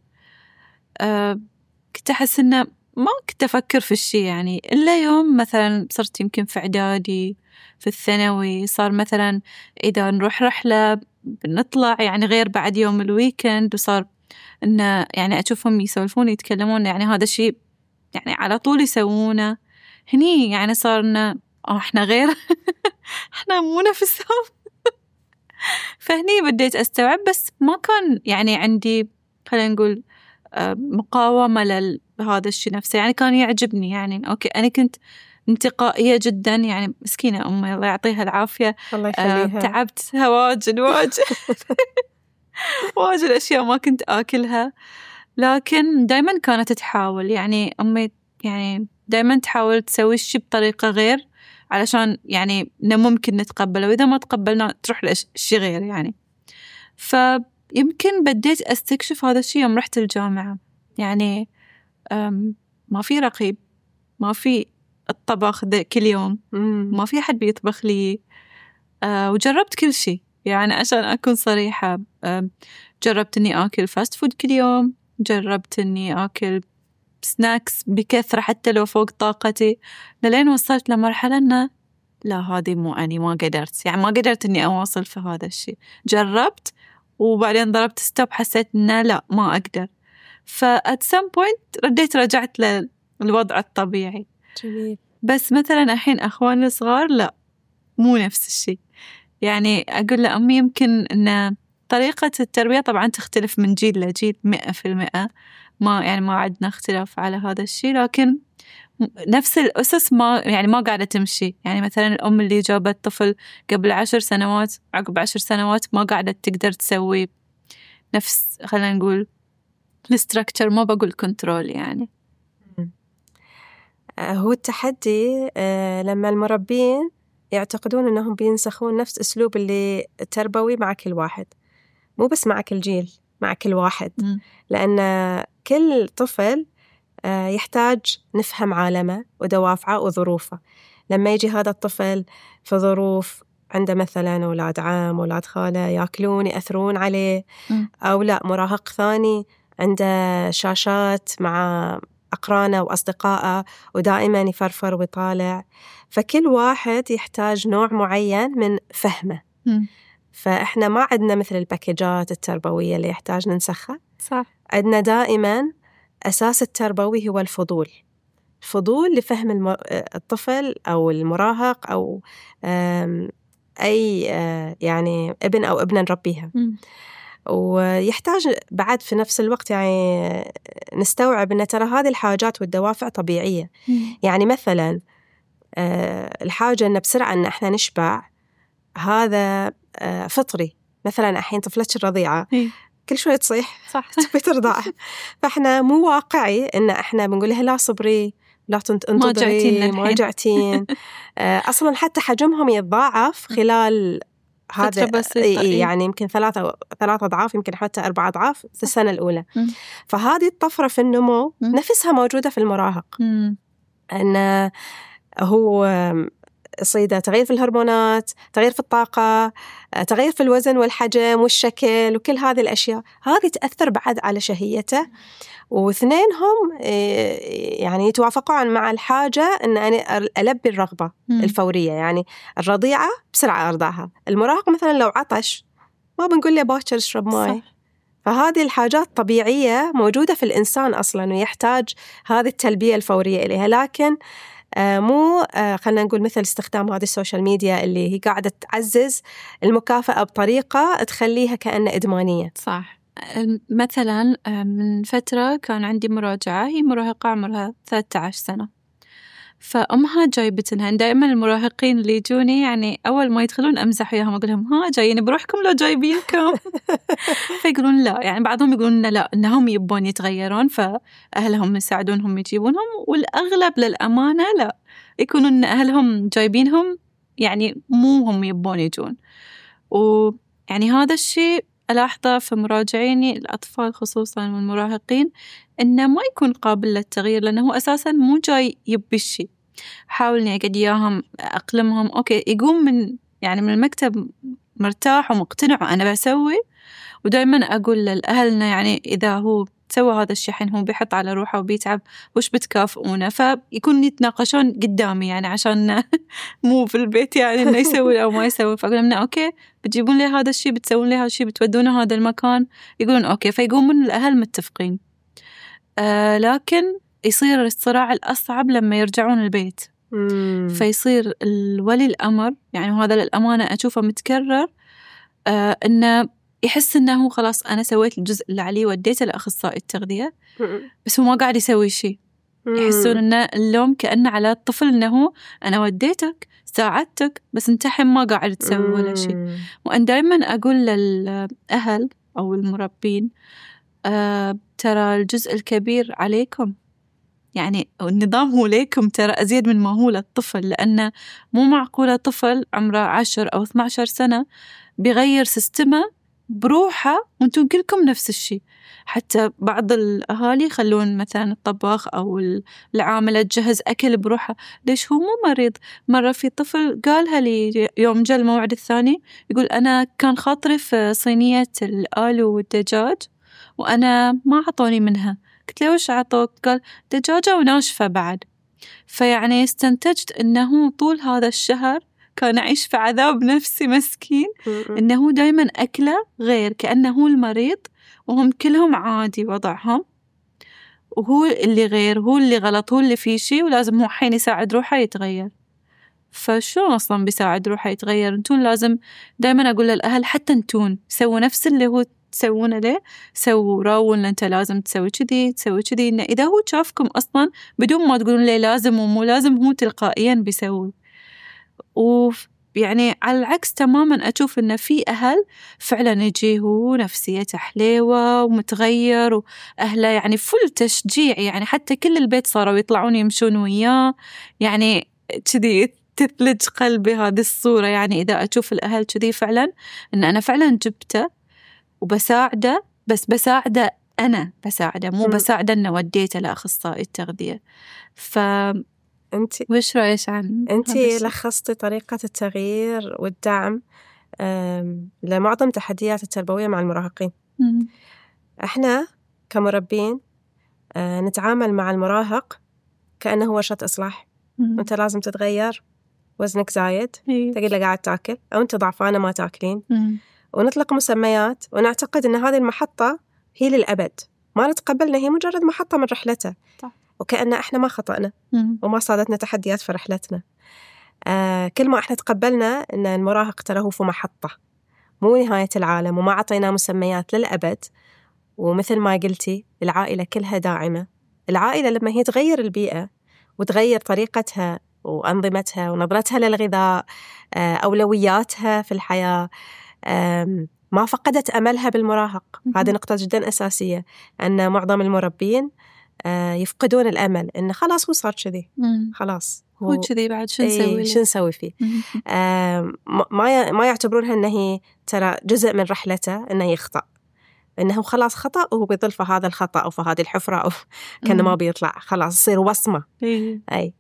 Speaker 4: كنت أحس إنه ما كنت أفكر في الشيء يعني إلا يوم مثلا صرت يمكن في إعدادي في الثانوي، صار مثلا إذا نروح رحلة بنطلع يعني غير بعد يوم الويكند، وصار إنه يعني أشوفهم يسولفون يتكلمون يعني هذا الشيء يعني على طول يسوونه. هني يعني صارنا إحنا غير إحنا مو نفسهم. فهني بديت أستوعب، بس ما كان يعني عندي خلينا نقول مقاومة لهذا الشيء نفسه. يعني كان يعجبني، يعني أوكي أنا كنت انتقائية جدا، يعني مسكينة أمي الله يعطيها العافية،
Speaker 3: الله يخليها.
Speaker 4: تعبتها واجد واجد أشياء ما كنت آكلها، لكن دايما كانت تحاول. يعني أمي يعني دايما تحاول تسوي الشيء بطريقة غير علشان يعني ممكن نتقبله، وإذا ما تقبلنا تروح لشيء غير يعني. فيمكن بديت أستكشف هذا الشيء يوم رحت الجامعة. يعني ما في رقيب، ما في الطبخ كل يوم، ما في حد بيطبخ لي. وجربت كل شيء، يعني عشان أكون صريحة، جربت إني آكل فاست فود كل يوم، جربت إني آكل سناكس بكثرة حتى لو فوق طاقتي، لين وصلت لمرحلة إنه لا، هذه مو أني، ما قدرت، يعني ما قدرت إني أواصل في هذا الشيء. جربت وبعدين ضربت ستوب، حسيت إنه لا، ما أقدر. فات some point رجعت للوضع الطبيعي.
Speaker 3: جميل.
Speaker 4: بس مثلا الحين أخواني الصغار لا، مو نفس الشيء. يعني أقول لأمي يمكن إن طريقة التربية طبعا تختلف من جيل لجيل 100%، ما عندنا اختلاف على هذا الشيء، لكن نفس الأسس ما قاعدة تمشي. يعني مثلا الأم اللي جابت طفل قبل 10 سنوات عقب 10 سنوات ما قاعدة تقدر تسوي نفس، خلينا نقول الستراكتشر، ما بقول كنترول. يعني
Speaker 3: هو التحدي لما المربين يعتقدون أنهم بينسخون نفس أسلوب اللي التربوي مع كل واحد، مو بس مع كل جيل، مع كل واحد. لأن كل طفل يحتاج نفهم عالمه ودوافعه وظروفه. لما يجي هذا الطفل في ظروف عنده مثلا أولاد عم، أولاد خالة يأكلون يأثرون عليه، أو لا مراهق ثاني عنده شاشات مع أقرانه وأصدقائه ودائما يفرفر ويطالع، فكل واحد يحتاج نوع معين من فهمه. فإحنا ما عندنا مثل الباكيجات التربوية اللي يحتاج ننسخها.
Speaker 4: صح.
Speaker 3: عندنا دائما أساس التربوي هو الفضول لفهم الطفل أو المراهق أو أي يعني ابن أو ابنة نربيها. ويحتاج بعد في نفس الوقت يعني نستوعب أن ترى هذه الحاجات والدوافع طبيعية. يعني مثلا الحاجة أن بسرعة أن احنا نشبع، هذا فطري. مثلا الحين طفلتك الرضيعة كل شوية تصيح،
Speaker 4: صح،
Speaker 3: تبي ترضع، فاحنا مو واقعي ان احنا بنقول لها لا صبري، لا انتظري، ما جعتين. اصلا حتى حجمهم يتضاعف خلال هذا يعني يمكن 3 أضعاف، يمكن حتى 4 أضعاف في السنة الأولى. فهذه الطفرة في النمو نفسها موجودة في المراهق، أن هو صيدة تغيير في الهرمونات، تغيير في الطاقة، تغيير في الوزن والحجم والشكل، وكل هذه الأشياء هذه تأثر بعد على شهيته. واثنينهم يعني يتوافقون مع الحاجة أن أنا ألبي الرغبة الفورية. يعني الرضيعة بسرعة أرضعها، المراهق مثلا لو عطش ما بنقول له باكر اشرب ماء. فهذه الحاجات طبيعية موجودة في الإنسان أصلا، ويحتاج هذه التلبية الفورية إليها. لكن مو خلنا نقول مثل استخدام هذه السوشيال ميديا اللي هي قاعدة تعزز المكافأة بطريقة تخليها كأنها إدمانية.
Speaker 4: صح. مثلا من فترة كان عندي مراجعة، هي مراهقة عمرها 13 سنة، فأمها جايبتنها. دائما المراهقين اللي يجوني يعني أول ما يدخلون أمزح وياهم، أقول لهم ها جايين بروحكم لو جايبينكم؟ فيقولون لا، يعني بعضهم يقولون لا إنهم يبون يتغيرون فأهلهم يساعدونهم يجيبونهم، والأغلب للأمانة لا، يكونون أهلهم جايبينهم يعني مو هم يبون يجون. ويعني هذا الشيء ألاحظه في مراجعيني الأطفال خصوصاً والمراهقين، إنه ما يكون قابل للتغيير، لأنه هو أساساً مو جاي يبي الشيء. حاول إني أقعديهم أقلمهم، أوكي يقوم من المكتب مرتاح ومقتنع وأنا بسوي. ودائما أقول للأهلنا يعني إذا هو سوى هذا الشيء حين هو بيحط على روحه وبيتعب، وش بتكافئونه؟ فيكون يتناقشون قدامي يعني عشان مو في البيت يعني إنه يسوي أو ما يسوي. فأقول لهم أوكي بتجيبون لي هذا الشيء، بتسوون لي هذا الشيء، بتودونه هذا المكان، يقولون أوكي، فيقومون الأهل متفقين. لكن يصير الصراع الأصعب لما يرجعون البيت. فيصير الولي الأمر، يعني وهذا للأمانة أشوفه متكرر، إنه يحس إنه خلاص أنا سويت الجزء اللي عليه وديته لأخصائي التغذية، بس هو ما قاعد يسوي شيء. يحسون إن اللوم كأنه على الطفل، إنه أنا وديتك ساعدتك بس أنت حين ما قاعد تسوي ولا شيء. وأنا دائما أقول للأهل أو المربين ترى الجزء الكبير عليكم، يعني النظام هو ليكم ترى أزيد من ما هو للطفل، لأنه مو معقولة طفل عمره 10 أو 12 سنة بيغير سيستمه بروحه وانتم كلكم نفس الشيء. حتى بعض الأهالي يخلون مثلا الطباخ أو العاملة تجهز أكل بروحها. ليش؟ هو مو مريض. مرة في طفل قالها لي يوم جاء الموعد الثاني، يقول أنا كان خاطري في صينية الآلو والدجاج وأنا ما عطوني منها. قلت له وش عطوك؟ قال دجاجة وناشفة بعد. فيعني استنتجت أنه طول هذا الشهر كان يعيش في عذاب نفسي مسكين، إنه دايما أكله غير، كأنه هو المريض وهم كلهم عادي وضعهم، وهو اللي غير، هو اللي غلط، هو اللي فيه شيء، ولازم هو حين يساعد روحه يتغير. فشو أصلا بيساعد روحه يتغير؟ انتون لازم دايما أقول للأهل حتى انتون سووا نفس اللي هو تسوونه له، سووا راوا إن أنت لازم تسوي كذي تسوي كذي. إنه إذا هو شافكم أصلا بدون ما تقولون ليه لازم ومو لازم، هو تلقائيا بيسوي. ويعني على العكس تماما أشوف إن في أهل فعلا يجي هو نفسيته حليوة ومتغير وأهله يعني فل تشجيع، يعني حتى كل البيت صاروا يطلعون يمشون وياه، يعني كذي تثلج قلبي هذه الصورة. يعني إذا أشوف الأهل كذي فعلا إن أنا فعلا جبته وبساعده، بس بساعده أنا بساعده، مو بساعده إنه وديته لأخصائي التغذية.
Speaker 3: أنت
Speaker 4: وش رأيك عن
Speaker 3: أنت لخصتي طريقة التغيير والدعم لمعظم تحديات التربوية مع المراهقين. إحنا كمربين نتعامل مع المراهق كأنه ورشة إصلاح. أنت لازم تتغير، وزنك زايد، تقول قاعد تاكل، أو أنت ضعفانة ما تاكلين، ونطلق مسميات ونعتقد أن هذه المحطة هي للأبد، ما نتقبلنا هي مجرد محطة من رحلته. وكأن إحنا ما خطأنا وما صادتنا تحديات في رحلتنا. كل ما إحنا تقبلنا أن المراهق ترى هو في محطة مو نهاية العالم، وما عطينا مسميات للأبد. ومثل ما قلتي العائلة كلها داعمة. العائلة لما هي تغير البيئة وتغير طريقتها وأنظمتها ونظرتها للغذاء، أولوياتها في الحياة، ما فقدت أملها بالمراهق. هذه نقطة جدا أساسية، أن معظم المربين يفقدون الأمل إنه خلاص هو صار كذي، خلاص
Speaker 4: هو كذي بعد شو نسوي؟
Speaker 3: شو نسوي فيه؟ ما يعتبرونها إنه هي ترى جزء من رحلته، إنه يخطأ، إنه خلاص خطأ وهو بيضل في هذا الخطأ أو في هذه الحفرة أو كأنه ما بيطلع، خلاص يصير وصمة. أي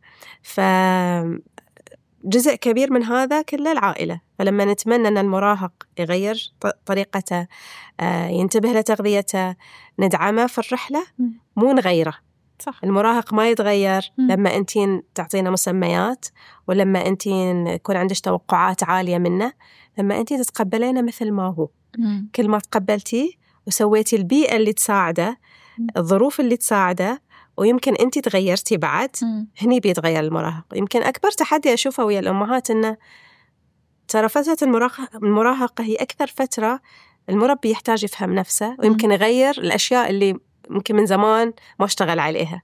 Speaker 3: جزء كبير من هذا كله العائلة. فلما نتمنى أن المراهق يغير طريقته، ينتبه لتغذيته، ندعمه في الرحلة، مو نغيره.
Speaker 4: صح.
Speaker 3: المراهق ما يتغير لما أنتين تعطينا مسميات، ولما أنتين يكون عندك توقعات عالية منه. لما أنتين تتقبلينه مثل ما هو، كل ما تقبلتيه وسويتي البيئة اللي تساعده، الظروف اللي تساعده، ويمكن أنتي تغيرتي بعد، هني بيتغير المراهق. يمكن أكبر تحدي أشوفه ويا الأمهات إنه ترى فترة المراهقة هي أكثر فترة المربي يحتاج يفهم نفسه، ويمكن يغير الأشياء اللي ممكن من زمان ما اشتغل عليها.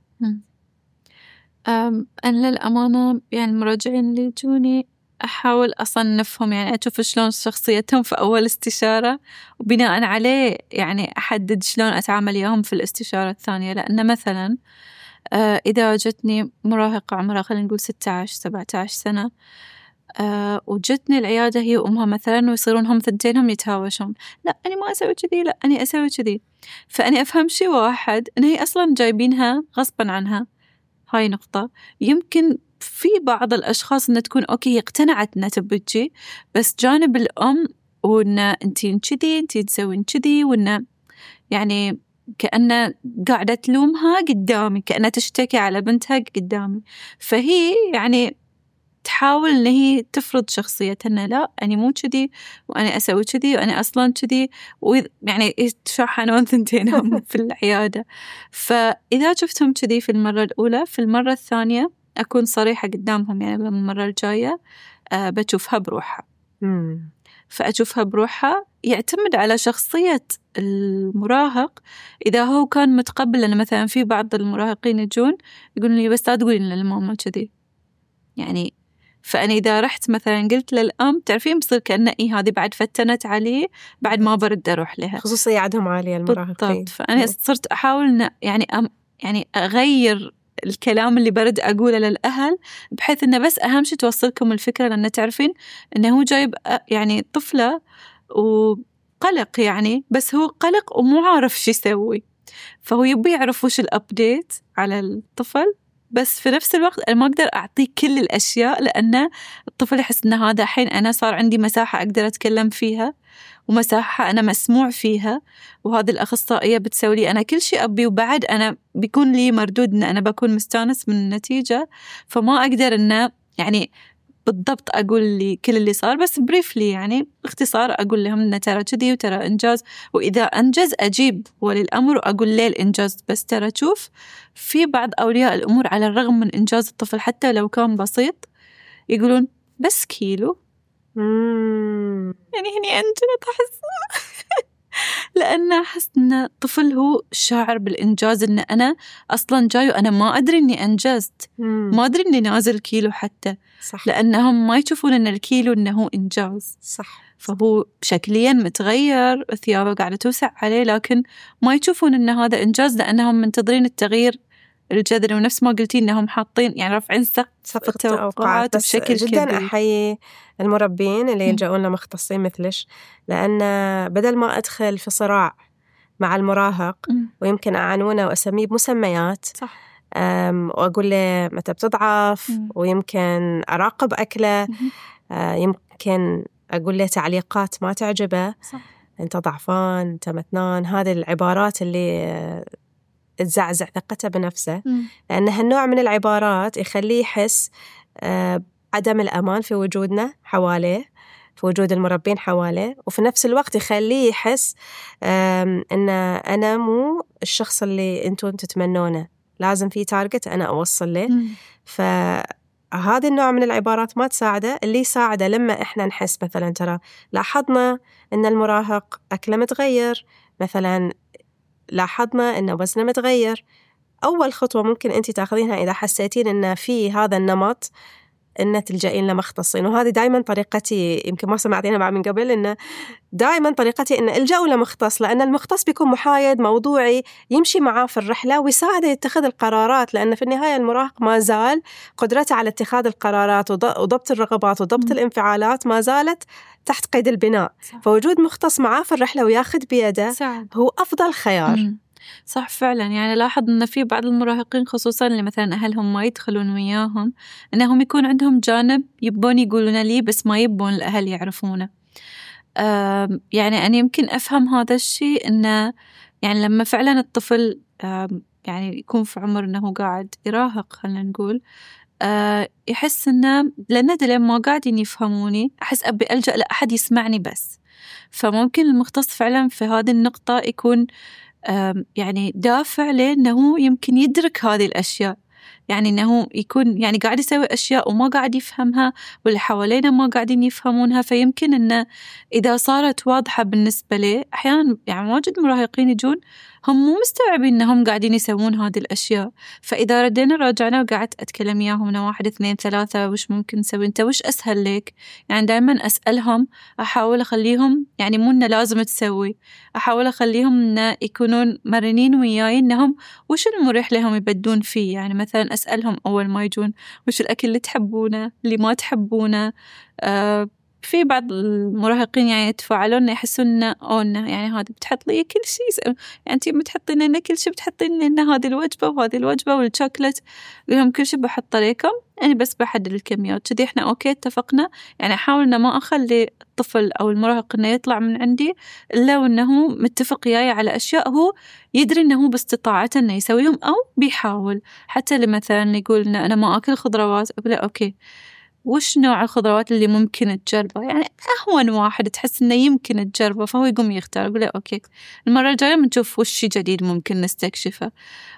Speaker 4: أنا للأمانة يعني المراجعين اللي يجوني أحاول أصنفهم، يعني أشوف شلون شخصيتهم في أول استشارة، وبناء عليه يعني أحدد شلون أتعامل ياهم في الاستشارة الثانية. لأن مثلا إذا جتني مراهقة عمرها خلينا نقول 16-17 سنة، وجتني العيادة هي وأمها مثلا، ويصيرون هم ثنتينهم يتهاوشون، لا أنا ما أسوي كذي، لا أنا أسوي كذي. فأنا أفهم شيء واحد، إن هي أصلا جايبينها غصبا عنها. هاي نقطة. يمكن في بعض الأشخاص إن تكون أوكي اقتنعت إنها تبجي، بس جانب الأم وإن أنتين كذي أنتي تسوين كذي، وإن يعني كأنها قاعدة تلومها قدامي، كأنها تشتكي على بنتها قدامي. فهي يعني تحاول إن هي تفرض شخصيتها إنه لا أنا مو كذي وأنا أسوي كذي وأنا أصلاً كذي، يعني يتشحنون ثنتينهم في العيادة. فإذا شفتهم كذي في المرة الأولى، في المرة الثانية أكون صريحة قدامهم، يعني المرة الجاية بشوفها بروحها. فأشوفها بروحها يعتمد على شخصية المراهق. إذا هو كان متقبل، أن مثلا في بعض المراهقين يجون يقولون لي بس لا تقولين للماما كذي، يعني فأنا إذا رحت مثلا قلت للأم تعرفين بصير كأنه هذه بعد فتنت عليه، بعد ما برد أروح لها،
Speaker 3: خصوصية عندهم عالية المراهقين.
Speaker 4: بالضبط. فأنا صرت أحاول يعني أغير الكلام اللي برد أقوله للأهل، بحيث إنه بس أهم شيء توصلكم الفكرة، لأن تعرفين إنه هو جايب يعني طفلة وقلق، يعني بس هو قلق ومو عارف شو يسوي، فهو يبي يعرف وش الأبديت على الطفل. بس في نفس الوقت أنا ما أقدر أعطيه كل الأشياء، لأن الطفل يحس إن هذا الحين أنا صار عندي مساحة أقدر أتكلم فيها، ومساحة أنا مسموع فيها، وهذه الأخصائية بتسوي لي أنا كل شيء أبي، وبعد أنا بيكون لي مردود إن أنا بكون مستانس من النتيجة. فما أقدر إنه يعني بالضبط أقول لي كل اللي صار، بس بريفلي يعني باختصار أقول لهم إن ترى كذي وترى إنجاز، وإذا أنجز أجيب ولي الأمر وأقول ليه الإنجاز. بس ترى شوف، في بعض أولياء الأمور على الرغم من إنجاز الطفل حتى لو كان بسيط يقولون بس كيلو. يعني هني أنجلت أحس لأن أحس إن الطفل هو شاعر بالإنجاز، إن أنا أصلاً جاي وأنا ما أدري إني أنجزت، ما أدري إني نازل كيلو حتى.
Speaker 3: صح.
Speaker 4: لأنهم ما يشوفون إن الكيلو إنه هو إنجاز.
Speaker 3: صح.
Speaker 4: فهو شكلياً متغير، ثيابه قاعدة توسع عليه، لكن ما يشوفون إن هذا إنجاز، لأنهم منتظرين التغيير الجذري. ونفس ما قلتين إنهم حاطين يعني رافعين سقف التوقعات بشكل
Speaker 3: جدا
Speaker 4: كبير.
Speaker 3: أحيي المربين اللي يلجؤون لمختصين مثلش، لأن بدل ما أدخل في صراع مع المراهق ويمكن أعنونه وأسميه بمسميات،
Speaker 4: صح.
Speaker 3: وأقول له متى بتضعف، ويمكن أراقب أكله، يمكن أقول له تعليقات ما تعجبه،
Speaker 4: صح.
Speaker 3: أنت ضعفان، أنت متنان، هذه العبارات اللي تزعزع ثقته بنفسه. لأن هالنوع من العبارات يخليه يحس عدم الأمان في وجودنا حواليه، في وجود المربين حواليه، وفي نفس الوقت يخليه يحس أن أنا مو الشخص اللي أنتم تتمنونه، لازم في تارجت أنا أوصل له. فهذا النوع من العبارات ما تساعده. اللي يساعده لما إحنا نحس مثلا ترى لاحظنا أن المراهق أكله متغير، مثلا لاحظنا أن وزنه متغير، أول خطوة ممكن أنت تأخذينها إذا حسيتين أن في هذا النمط أن تلجئين لمختصين. وهذه دائما طريقتي، يمكن ما سمعتينها بعد من قبل، أن دائما طريقتي أن الجأوا لمختص، لأن المختص بيكون محايد موضوعي، يمشي معاه في الرحلة ويساعده يتخذ القرارات. لأن في النهاية المراهق ما زال قدرته على اتخاذ القرارات وضبط الرغبات وضبط الانفعالات ما زالت تحت قيد البناء. فوجود مختص معاه في الرحلة وياخذ بيده هو أفضل خيار.
Speaker 4: صح فعلا. يعني لاحظ أن في بعض المراهقين خصوصا اللي مثلا أهلهم ما يدخلون وياهم، أنهم يكون عندهم جانب يبون يقولون لي بس ما يبون الأهل يعرفونه. يعني أنا يمكن أفهم هذا الشيء، أنه يعني لما فعلا الطفل يعني يكون في عمر أنه قاعد يراهق، خلينا نقول يحس أنه لأن دلين ما قاعدين يفهموني، أحس أبي ألجأ لأحد يسمعني بس. فممكن المختص فعلا في هذه النقطة يكون يعني دافع له أنه يمكن يدرك هذه الأشياء، يعني أنه يكون يعني قاعد يسوي أشياء وما قاعد يفهمها، واللي حوالينا ما قاعدين يفهمونها. فيمكن أنه إذا صارت واضحة بالنسبة له، أحيانا يعني واجد مراهقين يجون هم مو مستوعبين أنهم قاعدين يسوون هذه الأشياء. فإذا ردينا راجعنا وقعدت أتكلم ياهم أنا 1 2 3 وش ممكن نسوي، أنت وش أسهل لك، يعني دائما أسألهم، أحاول أخليهم يعني مو إنه لازم تسوي، أحاول أخليهم إنه يكونون مرنين وياي إنهم وش المريح لهم يبدون فيه. يعني مثلا أسألهم أول ما يجون وش الأكل اللي تحبونه، اللي ما تحبونه. في بعض المراهقين يعني يتفاعلون يحسون إنه يعني هذا بتحط لي كل شيء، يعني أنتي بتحطين لنا كل شيء، بتحطين لنا هذه الوجبة وهذه الوجبة والشوكولات، لهم كل شيء بحط لكم، يعني بس بحدد الكميات كذي. إحنا أوكي اتفقنا. يعني أحاول إن ما أخلي الطفل أو المراهق إنه يطلع من عندي إلا وإنه متفق وياي على أشياء هو يدري إنه هو باستطاعته إنه يسويهم أو بيحاول. حتى اللي مثلا يقول إن أنا ما أكل خضروات، أقول له أوكي وش نوع الخضروات اللي ممكن تجربه، يعني أهون واحد تحس إنه يمكن تجربه فهو يقوم يختار، يقول له أوكي المرة الجاية بنشوف وش جديد ممكن نستكشفه.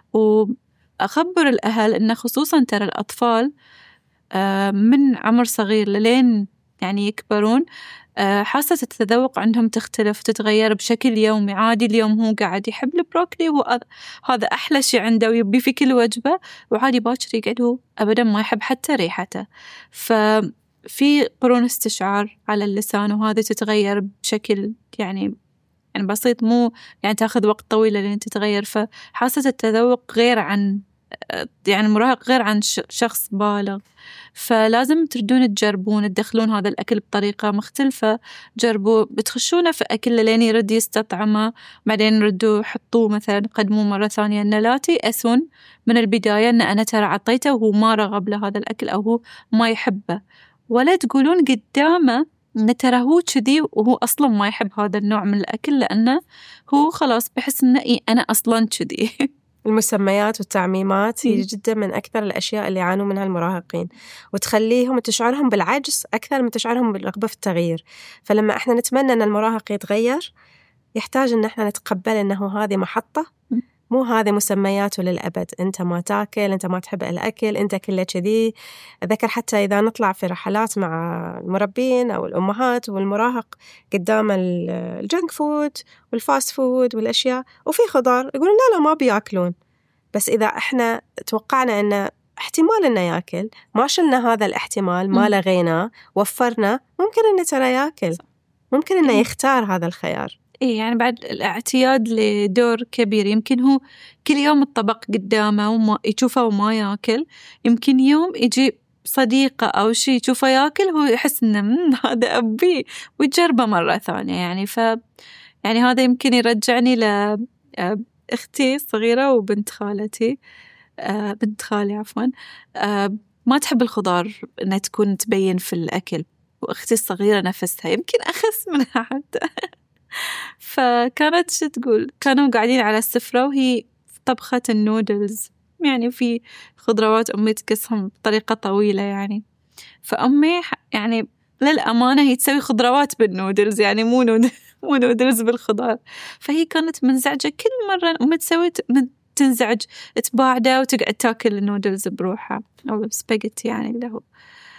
Speaker 4: وأخبر الأهل إنه خصوصا ترى الأطفال من عمر صغير لين يعني يكبرون حاسة التذوق عندهم تختلف تتغير بشكل يومي. عادي اليوم هو قاعد يحب البروكلي وهذا أحلى شيء عنده ويبي في كل وجبة، وعادي باكر يقعد هو أبدا ما يحب حتى ريحته. ففي قرون استشعار على اللسان وهذا تتغير بشكل يعني بسيط، مو يعني تاخذ وقت طويل لين تتغير. فحاسة التذوق غير عن يعني مراهق غير عن شخص بالغ، فلازم تردون تجربون تدخلون هذا الأكل بطريقة مختلفة. جربوا بتخشونه في أكل لين يرد يستطعمه، بعدين ردوا حطوه مثلا قدموه مرة ثانية. إن لا تيأسون من البداية إن أنا ترى عطيته وهو ما رغب لهذا الأكل أو هو ما يحبه، ولا تقولون قدامه إن ترى هو كذي وهو أصلا ما يحب هذا النوع من الأكل، لأنه هو خلاص بحس إنه أنا أصلا كذي.
Speaker 3: المسميات والتعميمات هي جدا من أكثر الأشياء اللي يعانوا منها المراهقين، وتخليهم تشعرهم بالعجز أكثر من تشعرهم بالرغبة في التغيير. فلما إحنا نتمنى أن المراهق يتغير، يحتاج أن إحنا نتقبل أنه هذه محطة، مو هذه مسمياته للأبد. أنت ما تاكل، أنت ما تحب الأكل، أنت كله كذي. أذكر حتى إذا نطلع في رحلات مع المربين أو الأمهات والمراهق قدام الجنك فود والفاست فود والأشياء وفي خضار، يقولون لا ما بياكلون. بس إذا إحنا توقعنا أن احتمال أنه يأكل، ما شلنا هذا الاحتمال، ما لغينا، وفرنا، ممكن أنه ترى يأكل، ممكن أنه يختار هذا الخيار.
Speaker 4: إيه يعني بعد الاعتياد لدور كبير. يمكن هو كل يوم الطبق قدامه وما يشوفه وما يأكل، يمكن يوم يجي صديقة أو شيء يشوفه يأكل هو يحس إنه هذا أبي ويجربه مرة ثانية. يعني هذا يمكن يرجعني لأختي الصغيرة وبنت خالتي بنت خالي عفوا، ما تحب الخضار إنها تكون تبين في الأكل، وأختي الصغيرة نفسها يمكن أخس منها حتى. فكانت شو تقول، كانوا قاعدين على السفرة وهي طبخة النودلز، يعني في خضروات أمي تقصهم بطريقة طويلة يعني. فأمي يعني للأمانة هي تسوي خضروات بالنودلز، يعني مو نودلز بالخضار. فهي كانت منزعجة كل مرة أمي تسوي تنزعج تباعده وتقعد تاكل النودلز بروحها أو سباجيتي يعني اللي هو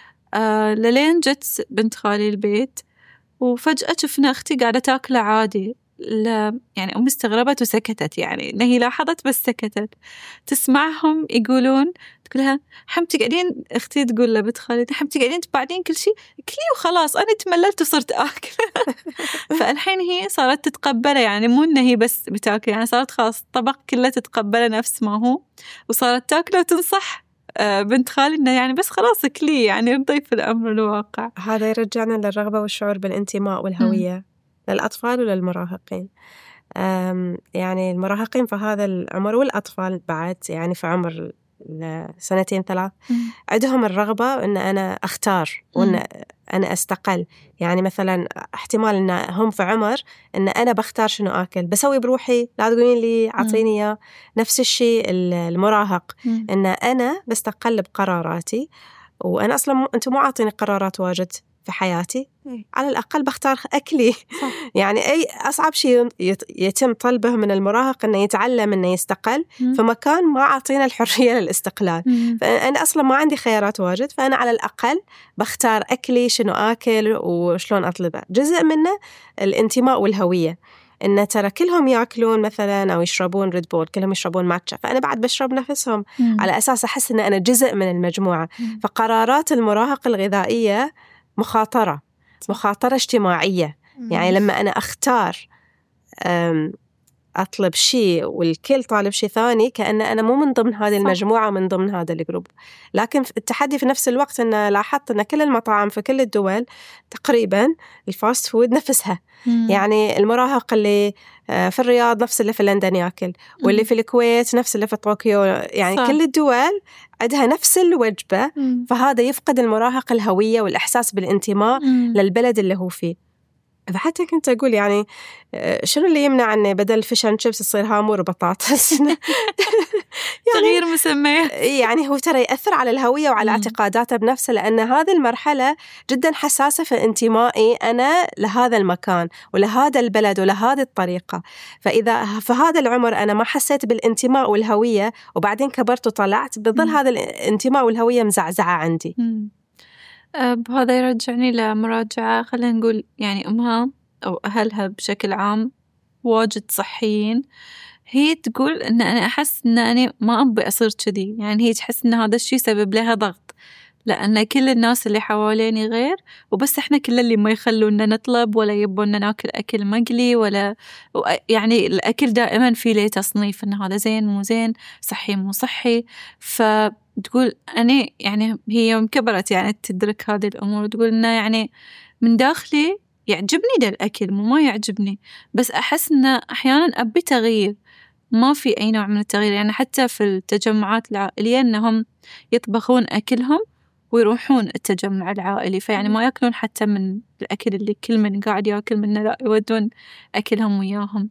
Speaker 4: للين جت بنت خالي البيت وفجأة شفنا أختي قاعدة تاكله عادي. لا يعني أمي استغربت وسكتت، يعني إن هي لاحظت بس سكتت. تسمعهم يقولون، تقولها حمتي قاعدين، أختي تقول لبنت خالتي حمتي قاعدين تبعدين كل شيء كلي وخلاص أنا تمللت وصرت آكل. فالحين هي صارت تتقبله، يعني مو إن هي بس بتاكل، يعني صارت خلاص الطبق كله تتقبله نفس ما هو، وصارت تاكله وتنصح بنت خالي إنه يعني بس خلاص كلي، يعني نضيف الأمر الواقع.
Speaker 3: هذا يرجعنا للرغبة والشعور بالانتماء والهوية للأطفال وللمراهقين. يعني المراهقين في هذا العمر والأطفال بعد يعني في عمر 2-3 عندهم الرغبة إن أنا أختار وإن أنا أستقل. يعني مثلا احتمال إن هم في عمر إن أنا بختار شنو آكل، بسوي بروحي، لا تقولين لي عطيني إياه. نفس الشيء المراهق، إن أنا بستقل بقراراتي، وأنا أصلا أنتم مو عاطيني قرارات واجد في حياتي، على الأقل بختار أكلي. يعني أي أصعب شيء يتم طلبه من المراهق إنه يتعلم إنه يستقل في مكان ما عاطينا الحرية للاستقلال. فأنا أصلا ما عندي خيارات واجد، فأنا على الأقل بختار أكلي شنو آكل وشلون أطلبه. جزء منه الانتماء والهوية، إن ترى كلهم يأكلون مثلا أو يشربون ريد بول، كلهم يشربون ماتشا، فأنا بعد بشرب نفسهم على أساس أحس إن أنا جزء من المجموعة. فقرارات المراهق الغذائية مخاطرة اجتماعية. يعني لما أنا أختار أطلب شيء والكل طالب شيء ثاني، كأن أنا مو من ضمن هذه المجموعة، من ضمن هذا الجروب. لكن التحدي في نفس الوقت أن لاحظت أن كل المطاعم في كل الدول تقريبا الفاست فود نفسها. يعني المراهق اللي في الرياض نفس اللي في لندن يأكل، واللي في الكويت نفس اللي في طوكيو، يعني صح. كل الدول عندها نفس الوجبة. فهذا يفقد المراهق الهوية والإحساس بالانتماء للبلد اللي هو فيه. فحتى كنت أقول يعني شنو اللي يمنع أن بدل فيش أند شيبس تصير هامور وبطاطس؟
Speaker 4: تغيير مسميات.
Speaker 3: يعني هو ترى يأثر على الهوية وعلى اعتقاداته بنفسه، لأن هذه المرحلة جدا حساسة في انتمائي أنا لهذا المكان ولهذا البلد ولهذه الطريقة. فإذا في هذا العمر أنا ما حسيت بالانتماء والهوية وبعدين كبرت وطلعت، بظل هذا الانتماء والهوية مزعزعة عندي.
Speaker 4: بهذا يرجعني لمراجعة، خلينا نقول يعني أمها أو أهلها بشكل عام واجد صحيين، هي تقول إن أنا أحس إن أنا ما أبي أصير كذي، يعني هي تحس إن هذا الشيء سبب لها ضغط، لأن كل الناس اللي حواليني غير، وبس إحنا كل اللي ما يخلونا نطلب ولا يبون ناكل أكل مقلي ولا يعني الأكل دائما في له تصنيف إن هذا زين مو زين، صحي مو صحي. فتقول أنا يعني هي يوم كبرت يعني تدرك هذه الأمور، تقول إنه يعني من داخلي يعجبني ده الأكل مو ما يعجبني، بس أحس إنه أحيانا أبي تغيير، ما في أي نوع من التغيير. يعني حتى في التجمعات العائلية إنهم يطبخون أكلهم ويروحون التجمع العائلي، فيعني ما يأكلون حتى من الأكل اللي كل من قاعد يأكل منه، لا يودون أكلهم وياهم.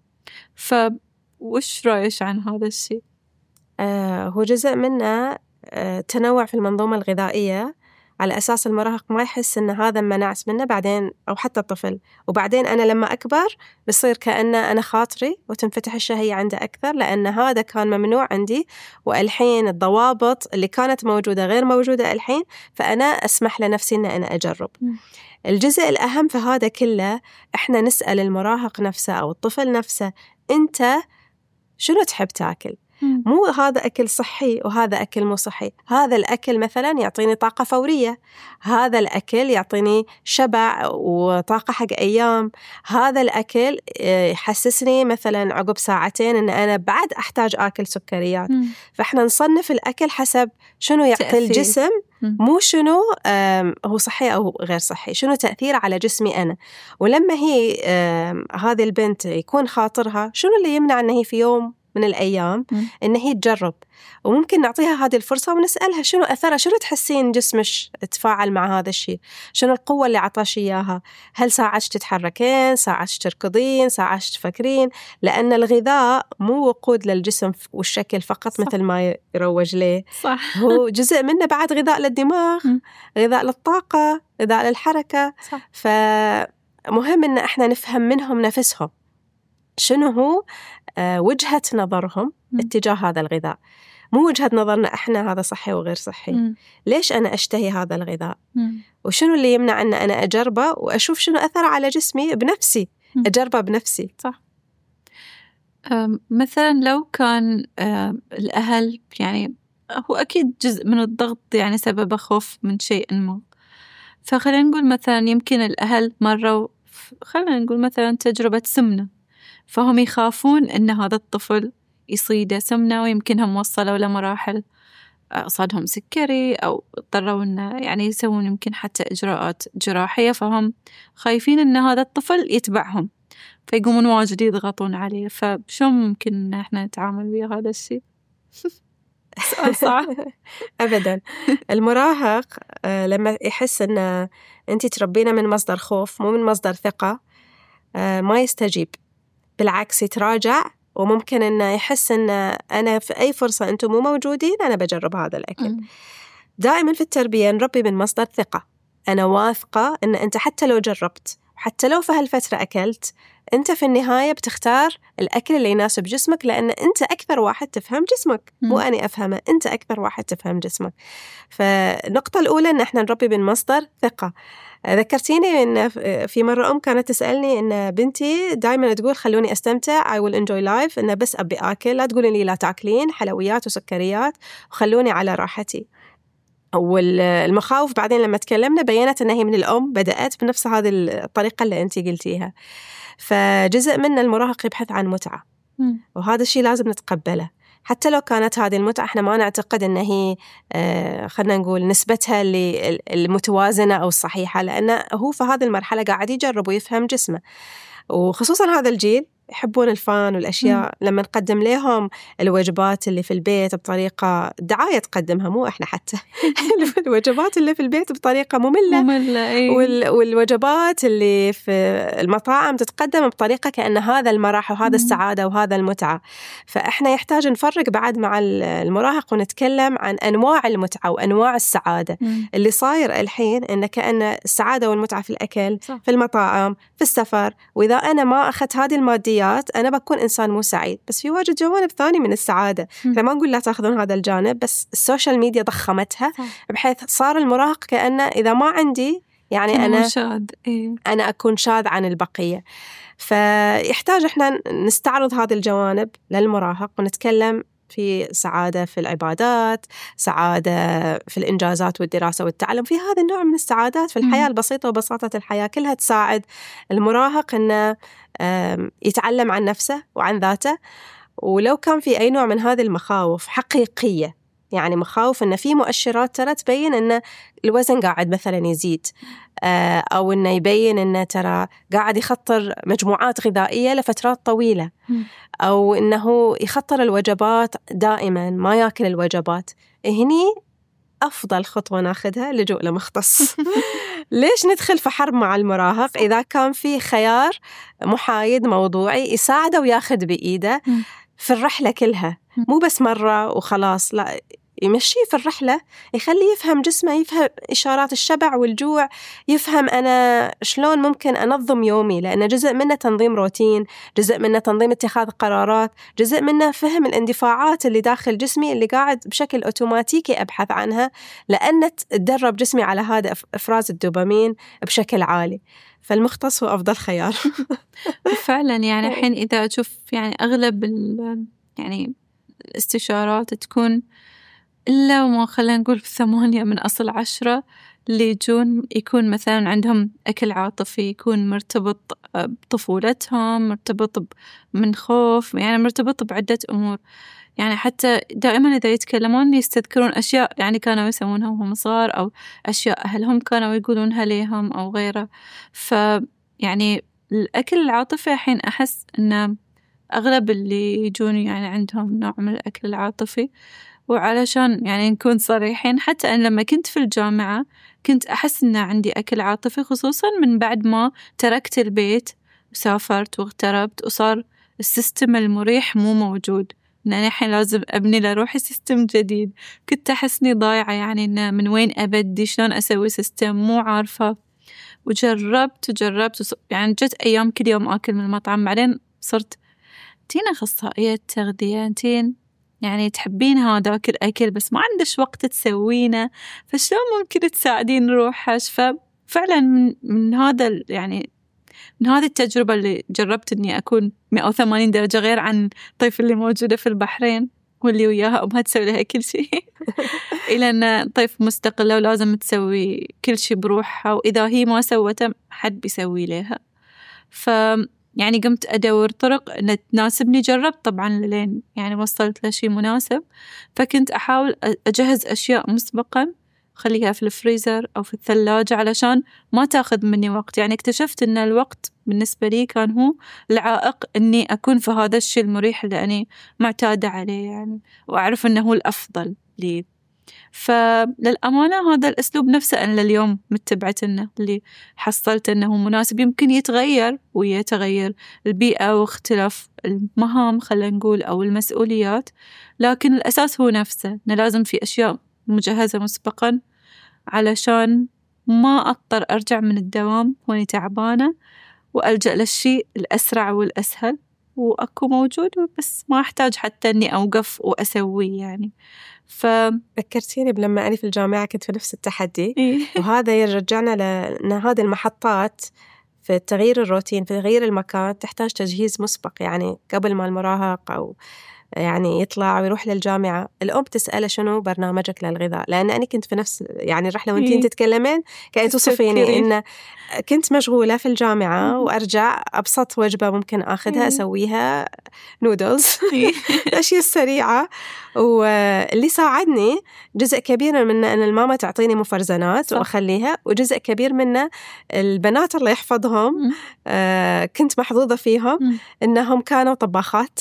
Speaker 4: فوش رأيش عن هذا الشيء؟
Speaker 3: هو جزء منه تنوع في المنظومة الغذائية، على أساس المراهق ما يحس إن هذا منعت منه بعدين، أو حتى الطفل، وبعدين أنا لما أكبر بصير كأن أنا خاطري وتنفتح الشهية عنده أكثر، لأن هذا كان ممنوع عندي، والحين الضوابط اللي كانت موجودة غير موجودة الحين، فأنا أسمح لنفسي إن أنا أجرب. الجزء الأهم في هذا كله إحنا نسأل المراهق نفسه أو الطفل نفسه، أنت شنو تحب تاكل؟ مو هذا أكل صحي وهذا أكل مو صحي. هذا الأكل مثلا يعطيني طاقة فورية، هذا الأكل يعطيني شبع وطاقة حق أيام، هذا الأكل يحسسني مثلا عقب ساعتين أن أنا بعد أحتاج أكل سكريات. فإحنا نصنف الأكل حسب شنو يعطي الجسم، مو شنو هو صحي أو غير صحي، شنو تأثير على جسمي أنا. ولما هي هذه البنت يكون خاطرها، شنو اللي يمنع أن هي في يوم من الأيام إن هي تجرب، وممكن نعطيها هذه الفرصة ونسألها شنو أثرها، شنو تحسين جسمك تفاعل مع هذا الشيء، شنو القوة اللي عطاش إياها، هل ساعدش تتحركين، ساعدش تركضين، ساعدش تفكرين. لأن الغذاء مو وقود للجسم والشكل فقط، صح. مثل ما يروج ليه،
Speaker 4: صح.
Speaker 3: هو جزء منه بعد غذاء للدماغ، غذاء للطاقة، غذاء للحركة. صح. فمهم إن احنا نفهم منهم نفسهم شنو هو وجهة نظرهم اتجاه هذا الغذاء، مو وجهة نظرنا احنا هذا صحي وغير صحي. ليش أنا أشتهي هذا الغذاء، وشنو اللي يمنع أن أنا أجربه وأشوف شنو أثر على جسمي بنفسي، أجربه بنفسي.
Speaker 4: صح. مثلا لو كان الأهل يعني هو أكيد جزء من الضغط، يعني سبب خوف من شيء ما، فخلينا نقول مثلا يمكن الأهل مروا خلينا نقول مثلا تجربة سمنة، فهم يخافون إن هذا الطفل يصيده سمنة، ويمكنهم وصلوا لمراحل صادهم سكري، أو اضطروا إنه يعني يسوون يمكن حتى إجراءات جراحية، فهم خايفين إن هذا الطفل يتبعهم، فيقومون واجد يضغطون عليه. فشو ممكن إن إحنا نتعامل ويا هذا الشيء؟ سؤال صعب.
Speaker 3: أبدا. المراهق لما يحس إن أنت تربينا من مصدر خوف مو من مصدر ثقة، ما يستجيب، بالعكس يتراجع، وممكن إنه يحس إن أنا في أي فرصة أنتم مو موجودين أنا بجرب هذا الأكل. دائما في التربية نربي من مصدر ثقة، أنا واثقة إن أنت حتى لو جربت، حتى لو في هالفترة أكلت، أنت في النهاية بتختار الأكل اللي يناسب جسمك، لأن أنت أكثر واحد تفهم جسمك، مو أنا أفهمه، أنت أكثر واحد تفهم جسمك. فالنقطة الأولى إن إحنا نربي من مصدر ثقة. ذكرتيني إن في مرة كانت تسألني إن بنتي دائما تقول خلوني أستمتع، I will enjoy life، إن بس أبي أكل، لا تقولين لي لا تأكلين حلويات وسكريات، وخلوني على راحتي. والمخاوف بعدين لما تكلمنا بيّنت أنها هي من الأم بدأت بنفس هذه الطريقة اللي أنتي قلتيها. فجزء من المراهق يبحث عن متعة، وهذا الشيء لازم نتقبله، حتى لو كانت هذه المتعة احنا ما نعتقد أن هي خلنا نقول نسبتها المتوازنة أو الصحيحة، لأنه هو في هذه المرحلة قاعد يجرب ويفهم جسمه. وخصوصا هذا الجيل يحبون الفان والأشياء. لما نقدم لهم الوجبات اللي في البيت بطريقة دعاية تقدمها، مو إحنا حتى الوجبات اللي في البيت بطريقة مملة
Speaker 4: إيه.
Speaker 3: والوجبات اللي في المطاعم تتقدم بطريقة كأن هذا المرح وهذا السعادة وهذا المتعة. فإحنا يحتاج نفرق بعد مع المراهق ونتكلم عن أنواع المتعة وأنواع السعادة. اللي صاير الحين إن كأن السعادة والمتعة في الأكل، صح. في المطاعم، في السفر، وإذا أنا ما أخذت هذه الماديات أنا بكون إنسان مو سعيد. بس في واجد جوانب ثاني من السعادة، فما نقول لا تأخذون هذا الجانب، بس السوشيال ميديا ضخمتها، صح. بحيث صار المراهق كأنه إذا ما عندي يعني أنا أكون شاذ عن البقية. فيحتاج إحنا نستعرض هذه الجوانب للمراهق ونتكلم في سعادة في العبادات، سعادة في الإنجازات والدراسة والتعلم، في هذا النوع من السعادات في الحياة البسيطة وبساطة الحياة كلها تساعد المراهق إنه يتعلم عن نفسه وعن ذاته. ولو كان في أي نوع من هذه المخاوف حقيقية، يعني مخاوف إن في مؤشرات ترى تبين إن الوزن قاعد مثلا يزيد، أو إنه يبين إنه ترى قاعد يخطر مجموعات غذائية لفترات طويلة، أو إنه يخطر الوجبات دائما ما يأكل الوجبات، هني أفضل خطوة ناخدها لجوء لمختص. ليش ندخل في حرب مع المراهق إذا كان في خيار محايد موضوعي يساعده وياخد بإيده في الرحلة كلها، مو بس مرة وخلاص، لا، يمشيه في الرحلة، يخليه يفهم جسمه، يفهم إشارات الشبع والجوع، يفهم أنا شلون ممكن أنظم يومي، لأن جزء منه تنظيم روتين، جزء منه تنظيم اتخاذ قرارات، جزء منه فهم الاندفاعات اللي داخل جسمي اللي قاعد بشكل أوتوماتيكي أبحث عنها، لأن تدرب جسمي على هذا إفراز الدوبامين بشكل عالي. فالمختص هو أفضل خيار.
Speaker 4: فعلا يعني الحين إذا أشوف يعني أغلب يعني الاستشارات تكون إلا وما خلينا نقول 8 من أصل 10 اللي يجون يكون مثلا عندهم أكل عاطفي، يكون مرتبط بطفولتهم، مرتبط من خوف، يعني مرتبط بعدة أمور. يعني حتى دائما إذا يتكلمون يستذكرون أشياء يعني كانوا يسوونها وهم صغار، أو أشياء أهلهم كانوا يقولونها ليهم أو غيره. فيعني الأكل العاطفي الحين أحس أن أغلب اللي يجون يعني عندهم نوع من الأكل العاطفي. وعلشان يعني نكون صريحين، حتى أنا لما كنت في الجامعة كنت أحس أن عندي أكل عاطفي، خصوصا من بعد ما تركت البيت وسافرت واغتربت وصار السيستم المريح مو موجود، إن أنا الحين لازم أبني لروحي سيستم جديد. كنت أحسني ضايعة، يعني إن من وين أبدي، شلون أسوي سيستم، مو عارفة. وجربت يعني جت أيام كل يوم أكل من المطعم، بعدين صرت تين أخصائية تغذية، تين يعني تحبين هذاك الأكل بس ما عندش وقت تسوينه، فشلون ممكن تساعدين روحك؟ ففعلا من هذا يعني من هذه التجربة اللي جربت إني أكون 180 درجة غير عن طيف اللي موجودة في البحرين واللي وياها أمها تسوي لها كل شيء، إلى أن طيف مستقلة ولازم تسوي كل شيء بروحها، وإذا هي ما سوته حد بيسوي لها. يعني قمت أدور طرق أن تناسبني، جربت طبعا لين يعني وصلت لشيء مناسب. فكنت أحاول أجهز أشياء مسبقا، خليها في الفريزر أو في الثلاجة علشان ما تأخذ مني وقت. يعني اكتشفت أن الوقت بالنسبة لي كان هو العائق إني أكون في هذا الشيء المريح اللي أنا معتادة عليه يعني، وأعرف أنه هو الأفضل لي. فللأمانة هذا الأسلوب نفسه أنا لليوم متبعتنه، اللي حصلت أنه مناسب. يمكن يتغير ويتغير البيئة واختلاف المهام خلينا نقول أو المسؤوليات، لكن الأساس هو نفسه، أنه لازم في أشياء مجهزة مسبقا علشان ما أضطر أرجع من الدوام وأني تعبانة وألجأ للشيء الأسرع والأسهل وأكو موجود، بس ما أحتاج حتى أني أوقف وأسوي يعني.
Speaker 3: ذكرتيني بلما أنا في الجامعة كنت في نفس التحدي. وهذا يرجعنا لأن هذه المحطات في تغيير الروتين، في تغيير المكان، تحتاج تجهيز مسبق، يعني قبل ما المراهق أو يعني يطلع ويروح للجامعة، الأم تسأله شنو برنامجك للغذاء، لأن أنا كنت في نفس يعني الرحلة وانتين تتكلمين كأنت توصفيني إن كنت مشغولة في الجامعة وأرجع أبسط وجبة ممكن أخذها أسويها نودلز الأشياء السريعة. واللي ساعدني جزء كبير منه أن الماما تعطيني مفرزنات وأخليها، وجزء كبير منه البنات الله يحفظهم كنت محظوظة فيهم إنهم كانوا طباخات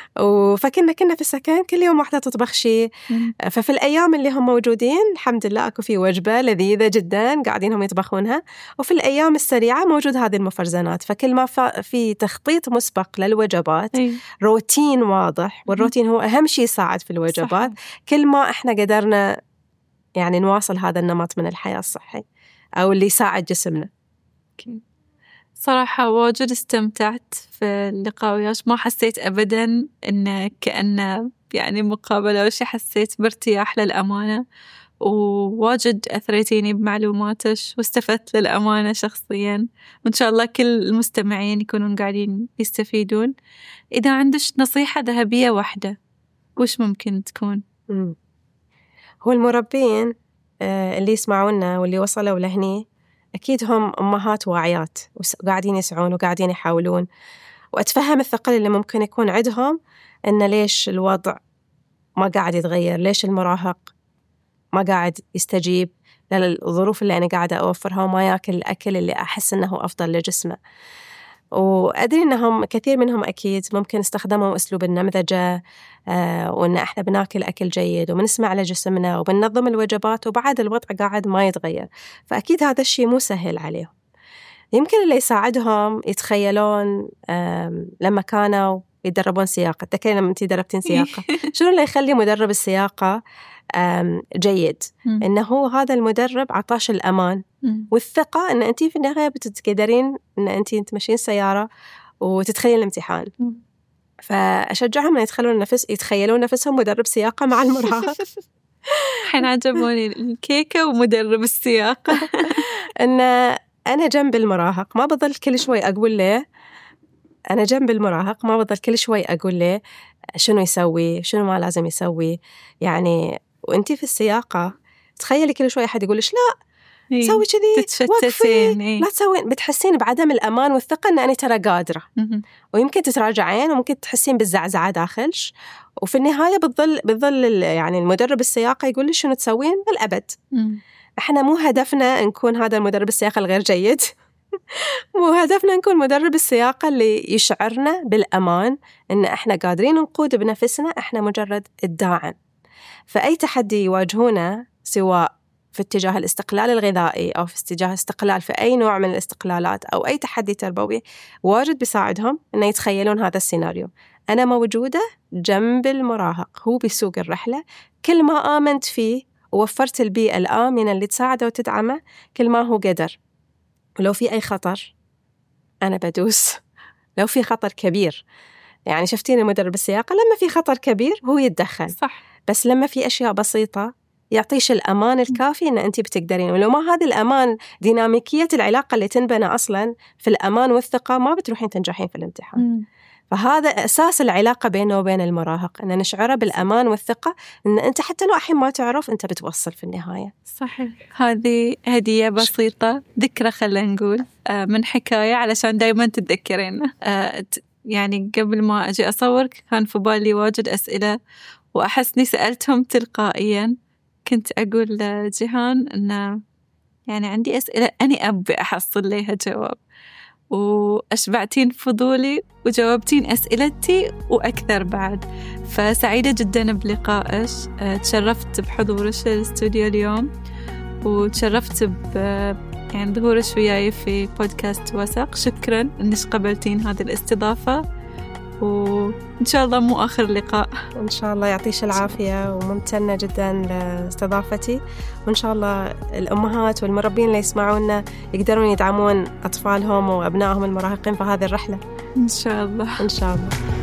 Speaker 3: كنا في السكن كل يوم واحدة تطبخ شيء. ففي الأيام اللي هم موجودين الحمد لله أكو في وجبة لذيذة جدا قاعدين هم يطبخونها، وفي الأيام السريعة موجود هذه المفرزنات. فكل ما في تخطيط مسبق للوجبات، روتين واضح، والروتين هو أهم شيء يساعد في الوجبات. كل ما إحنا قدرنا يعني نواصل هذا النمط من الحياة الصحي أو اللي يساعد جسمنا.
Speaker 4: صراحة واجد استمتعت في اللقاء وياك، ما حسيت أبداً إنه كأنه يعني مقابلة وشي، حسيت بارتياح للأمانة، وواجد أثريتيني بمعلوماتك واستفدت للأمانة شخصياً، وإن شاء الله كل المستمعين يكونون قاعدين يستفيدون. إذا عندك نصيحة ذهبية واحدة وش ممكن تكون؟
Speaker 3: هو المربين اللي يسمعونا واللي وصلوا لهني أكيد هم أمهات واعيات وقاعدين يسعون وقاعدين يحاولون، وأتفهم الثقل اللي ممكن يكون عندهم إن ليش الوضع ما قاعد يتغير، ليش المراهق ما قاعد يستجيب للظروف اللي أنا قاعدة أوفرها وما يأكل الأكل اللي أحس إنه أفضل لجسمه. وأدري إنهم كثير منهم أكيد ممكن استخدموا أسلوب النمذجة، وإن إحنا بناكل أكل جيد وبنسمع لجسمنا وبننظم الوجبات، وبعد الوضع قاعد ما يتغير. فأكيد هذا الشيء مو سهل عليهم. يمكن اللي يساعدهم يتخيلون لما كانوا يدربون سياقة، تكلم لما أنتي دربتين سياقة شنو اللي يخلي مدرب السياقة جيد؟ إنه هو هذا المدرب عطاش الأمان والثقة إن أنتي في النهاية بتقدرين إن أنتي تمشين سيارة وتدخلين الامتحان. فأشجعهم أن يتخيلون نفسهم مدرب سياقة مع المراهق.
Speaker 4: حين عجبوني الكيكة ومدرب السياقة.
Speaker 3: إن أنا جنب المراهق، ما بضل كل شوي أقول له أنا جنب المراهق، ما بضل كل شوي أقول له شنو يسوي شنو ما لازم يسوي. يعني وأنتي في السياقة تخيلي كل شوي أحد يقولش لا سوي كذي،
Speaker 4: تتشتتين،
Speaker 3: لا تسوين، بتحسين بعدم الأمان والثقة أن أنا ترى قادرة. ويمكن تتراجعين وممكن تحسين بالزعزعة داخلش، وفي النهاية بتظل يعني المدرب السياقة يقول لي شنو تسوين للأبد. إحنا مو هدفنا نكون هذا المدرب السياقة الغير جيد، مو هدفنا نكون مدرب السياقة اللي يشعرنا بالأمان إن إحنا قادرين نقود بنفسنا، إحنا مجرد الداعم. فأي تحدي يواجهونه سواء في اتجاه الاستقلال الغذائي أو في اتجاه الاستقلال في أي نوع من الاستقلالات أو أي تحدي تربوي، واجد بيساعدهم إن يتخيلون هذا السيناريو. أنا موجودة جنب المراهق، هو بيسوق الرحلة، كل ما آمنت فيه ووفرت البيئة الآمنة اللي تساعده وتدعمه كل ما هو قدر. ولو في أي خطر أنا بدوس، لو في خطر كبير، يعني شفتين المدرب السياقة لما في خطر كبير هو يتدخل،
Speaker 4: صح.
Speaker 3: بس لما في أشياء بسيطة يعطيش الأمان الكافي إن أنتي بتقدرين. ولو ما هذا الأمان، ديناميكية العلاقة اللي تنبنى أصلاً في الأمان والثقة ما بتروحين تنجحين في الامتحان. فهذا أساس العلاقة بينه وبين المراهق، أن نشعره بالأمان والثقة، أن أنت حتى لو أحين ما تعرف أنت بتوصل في النهاية.
Speaker 4: صحيح. هذه هدية بسيطة، ذكرى خلينا نقول من حكاية علشان دايما تتذكرين. يعني قبل ما أجي أصور كان في بالي واجد أسئلة وأحسني سألتهم تلقائيا. كنت أقول لجيهان أن يعني عندي أسئلة أنا أبي أحصل لها جواب، وأشبعتين فضولي وجاوبتين أسئلتي وأكثر بعد. فسعيدة جدا بلقائك، تشرفت بحضورك للاستوديو اليوم، وتشرفت يعني ظهورك وياي في بودكاست وثق. شكرا أنك قبلتين هذه الاستضافة، وإن شاء الله مو آخر لقاء.
Speaker 3: إن شاء الله يعطيش العافية، وممتنة جدا لاستضافتي. وإن شاء الله الأمهات والمربين اللي يسمعونا يقدرون يدعمون أطفالهم وأبنائهم المراهقين في هذه الرحلة
Speaker 4: إن شاء الله.
Speaker 3: إن شاء الله.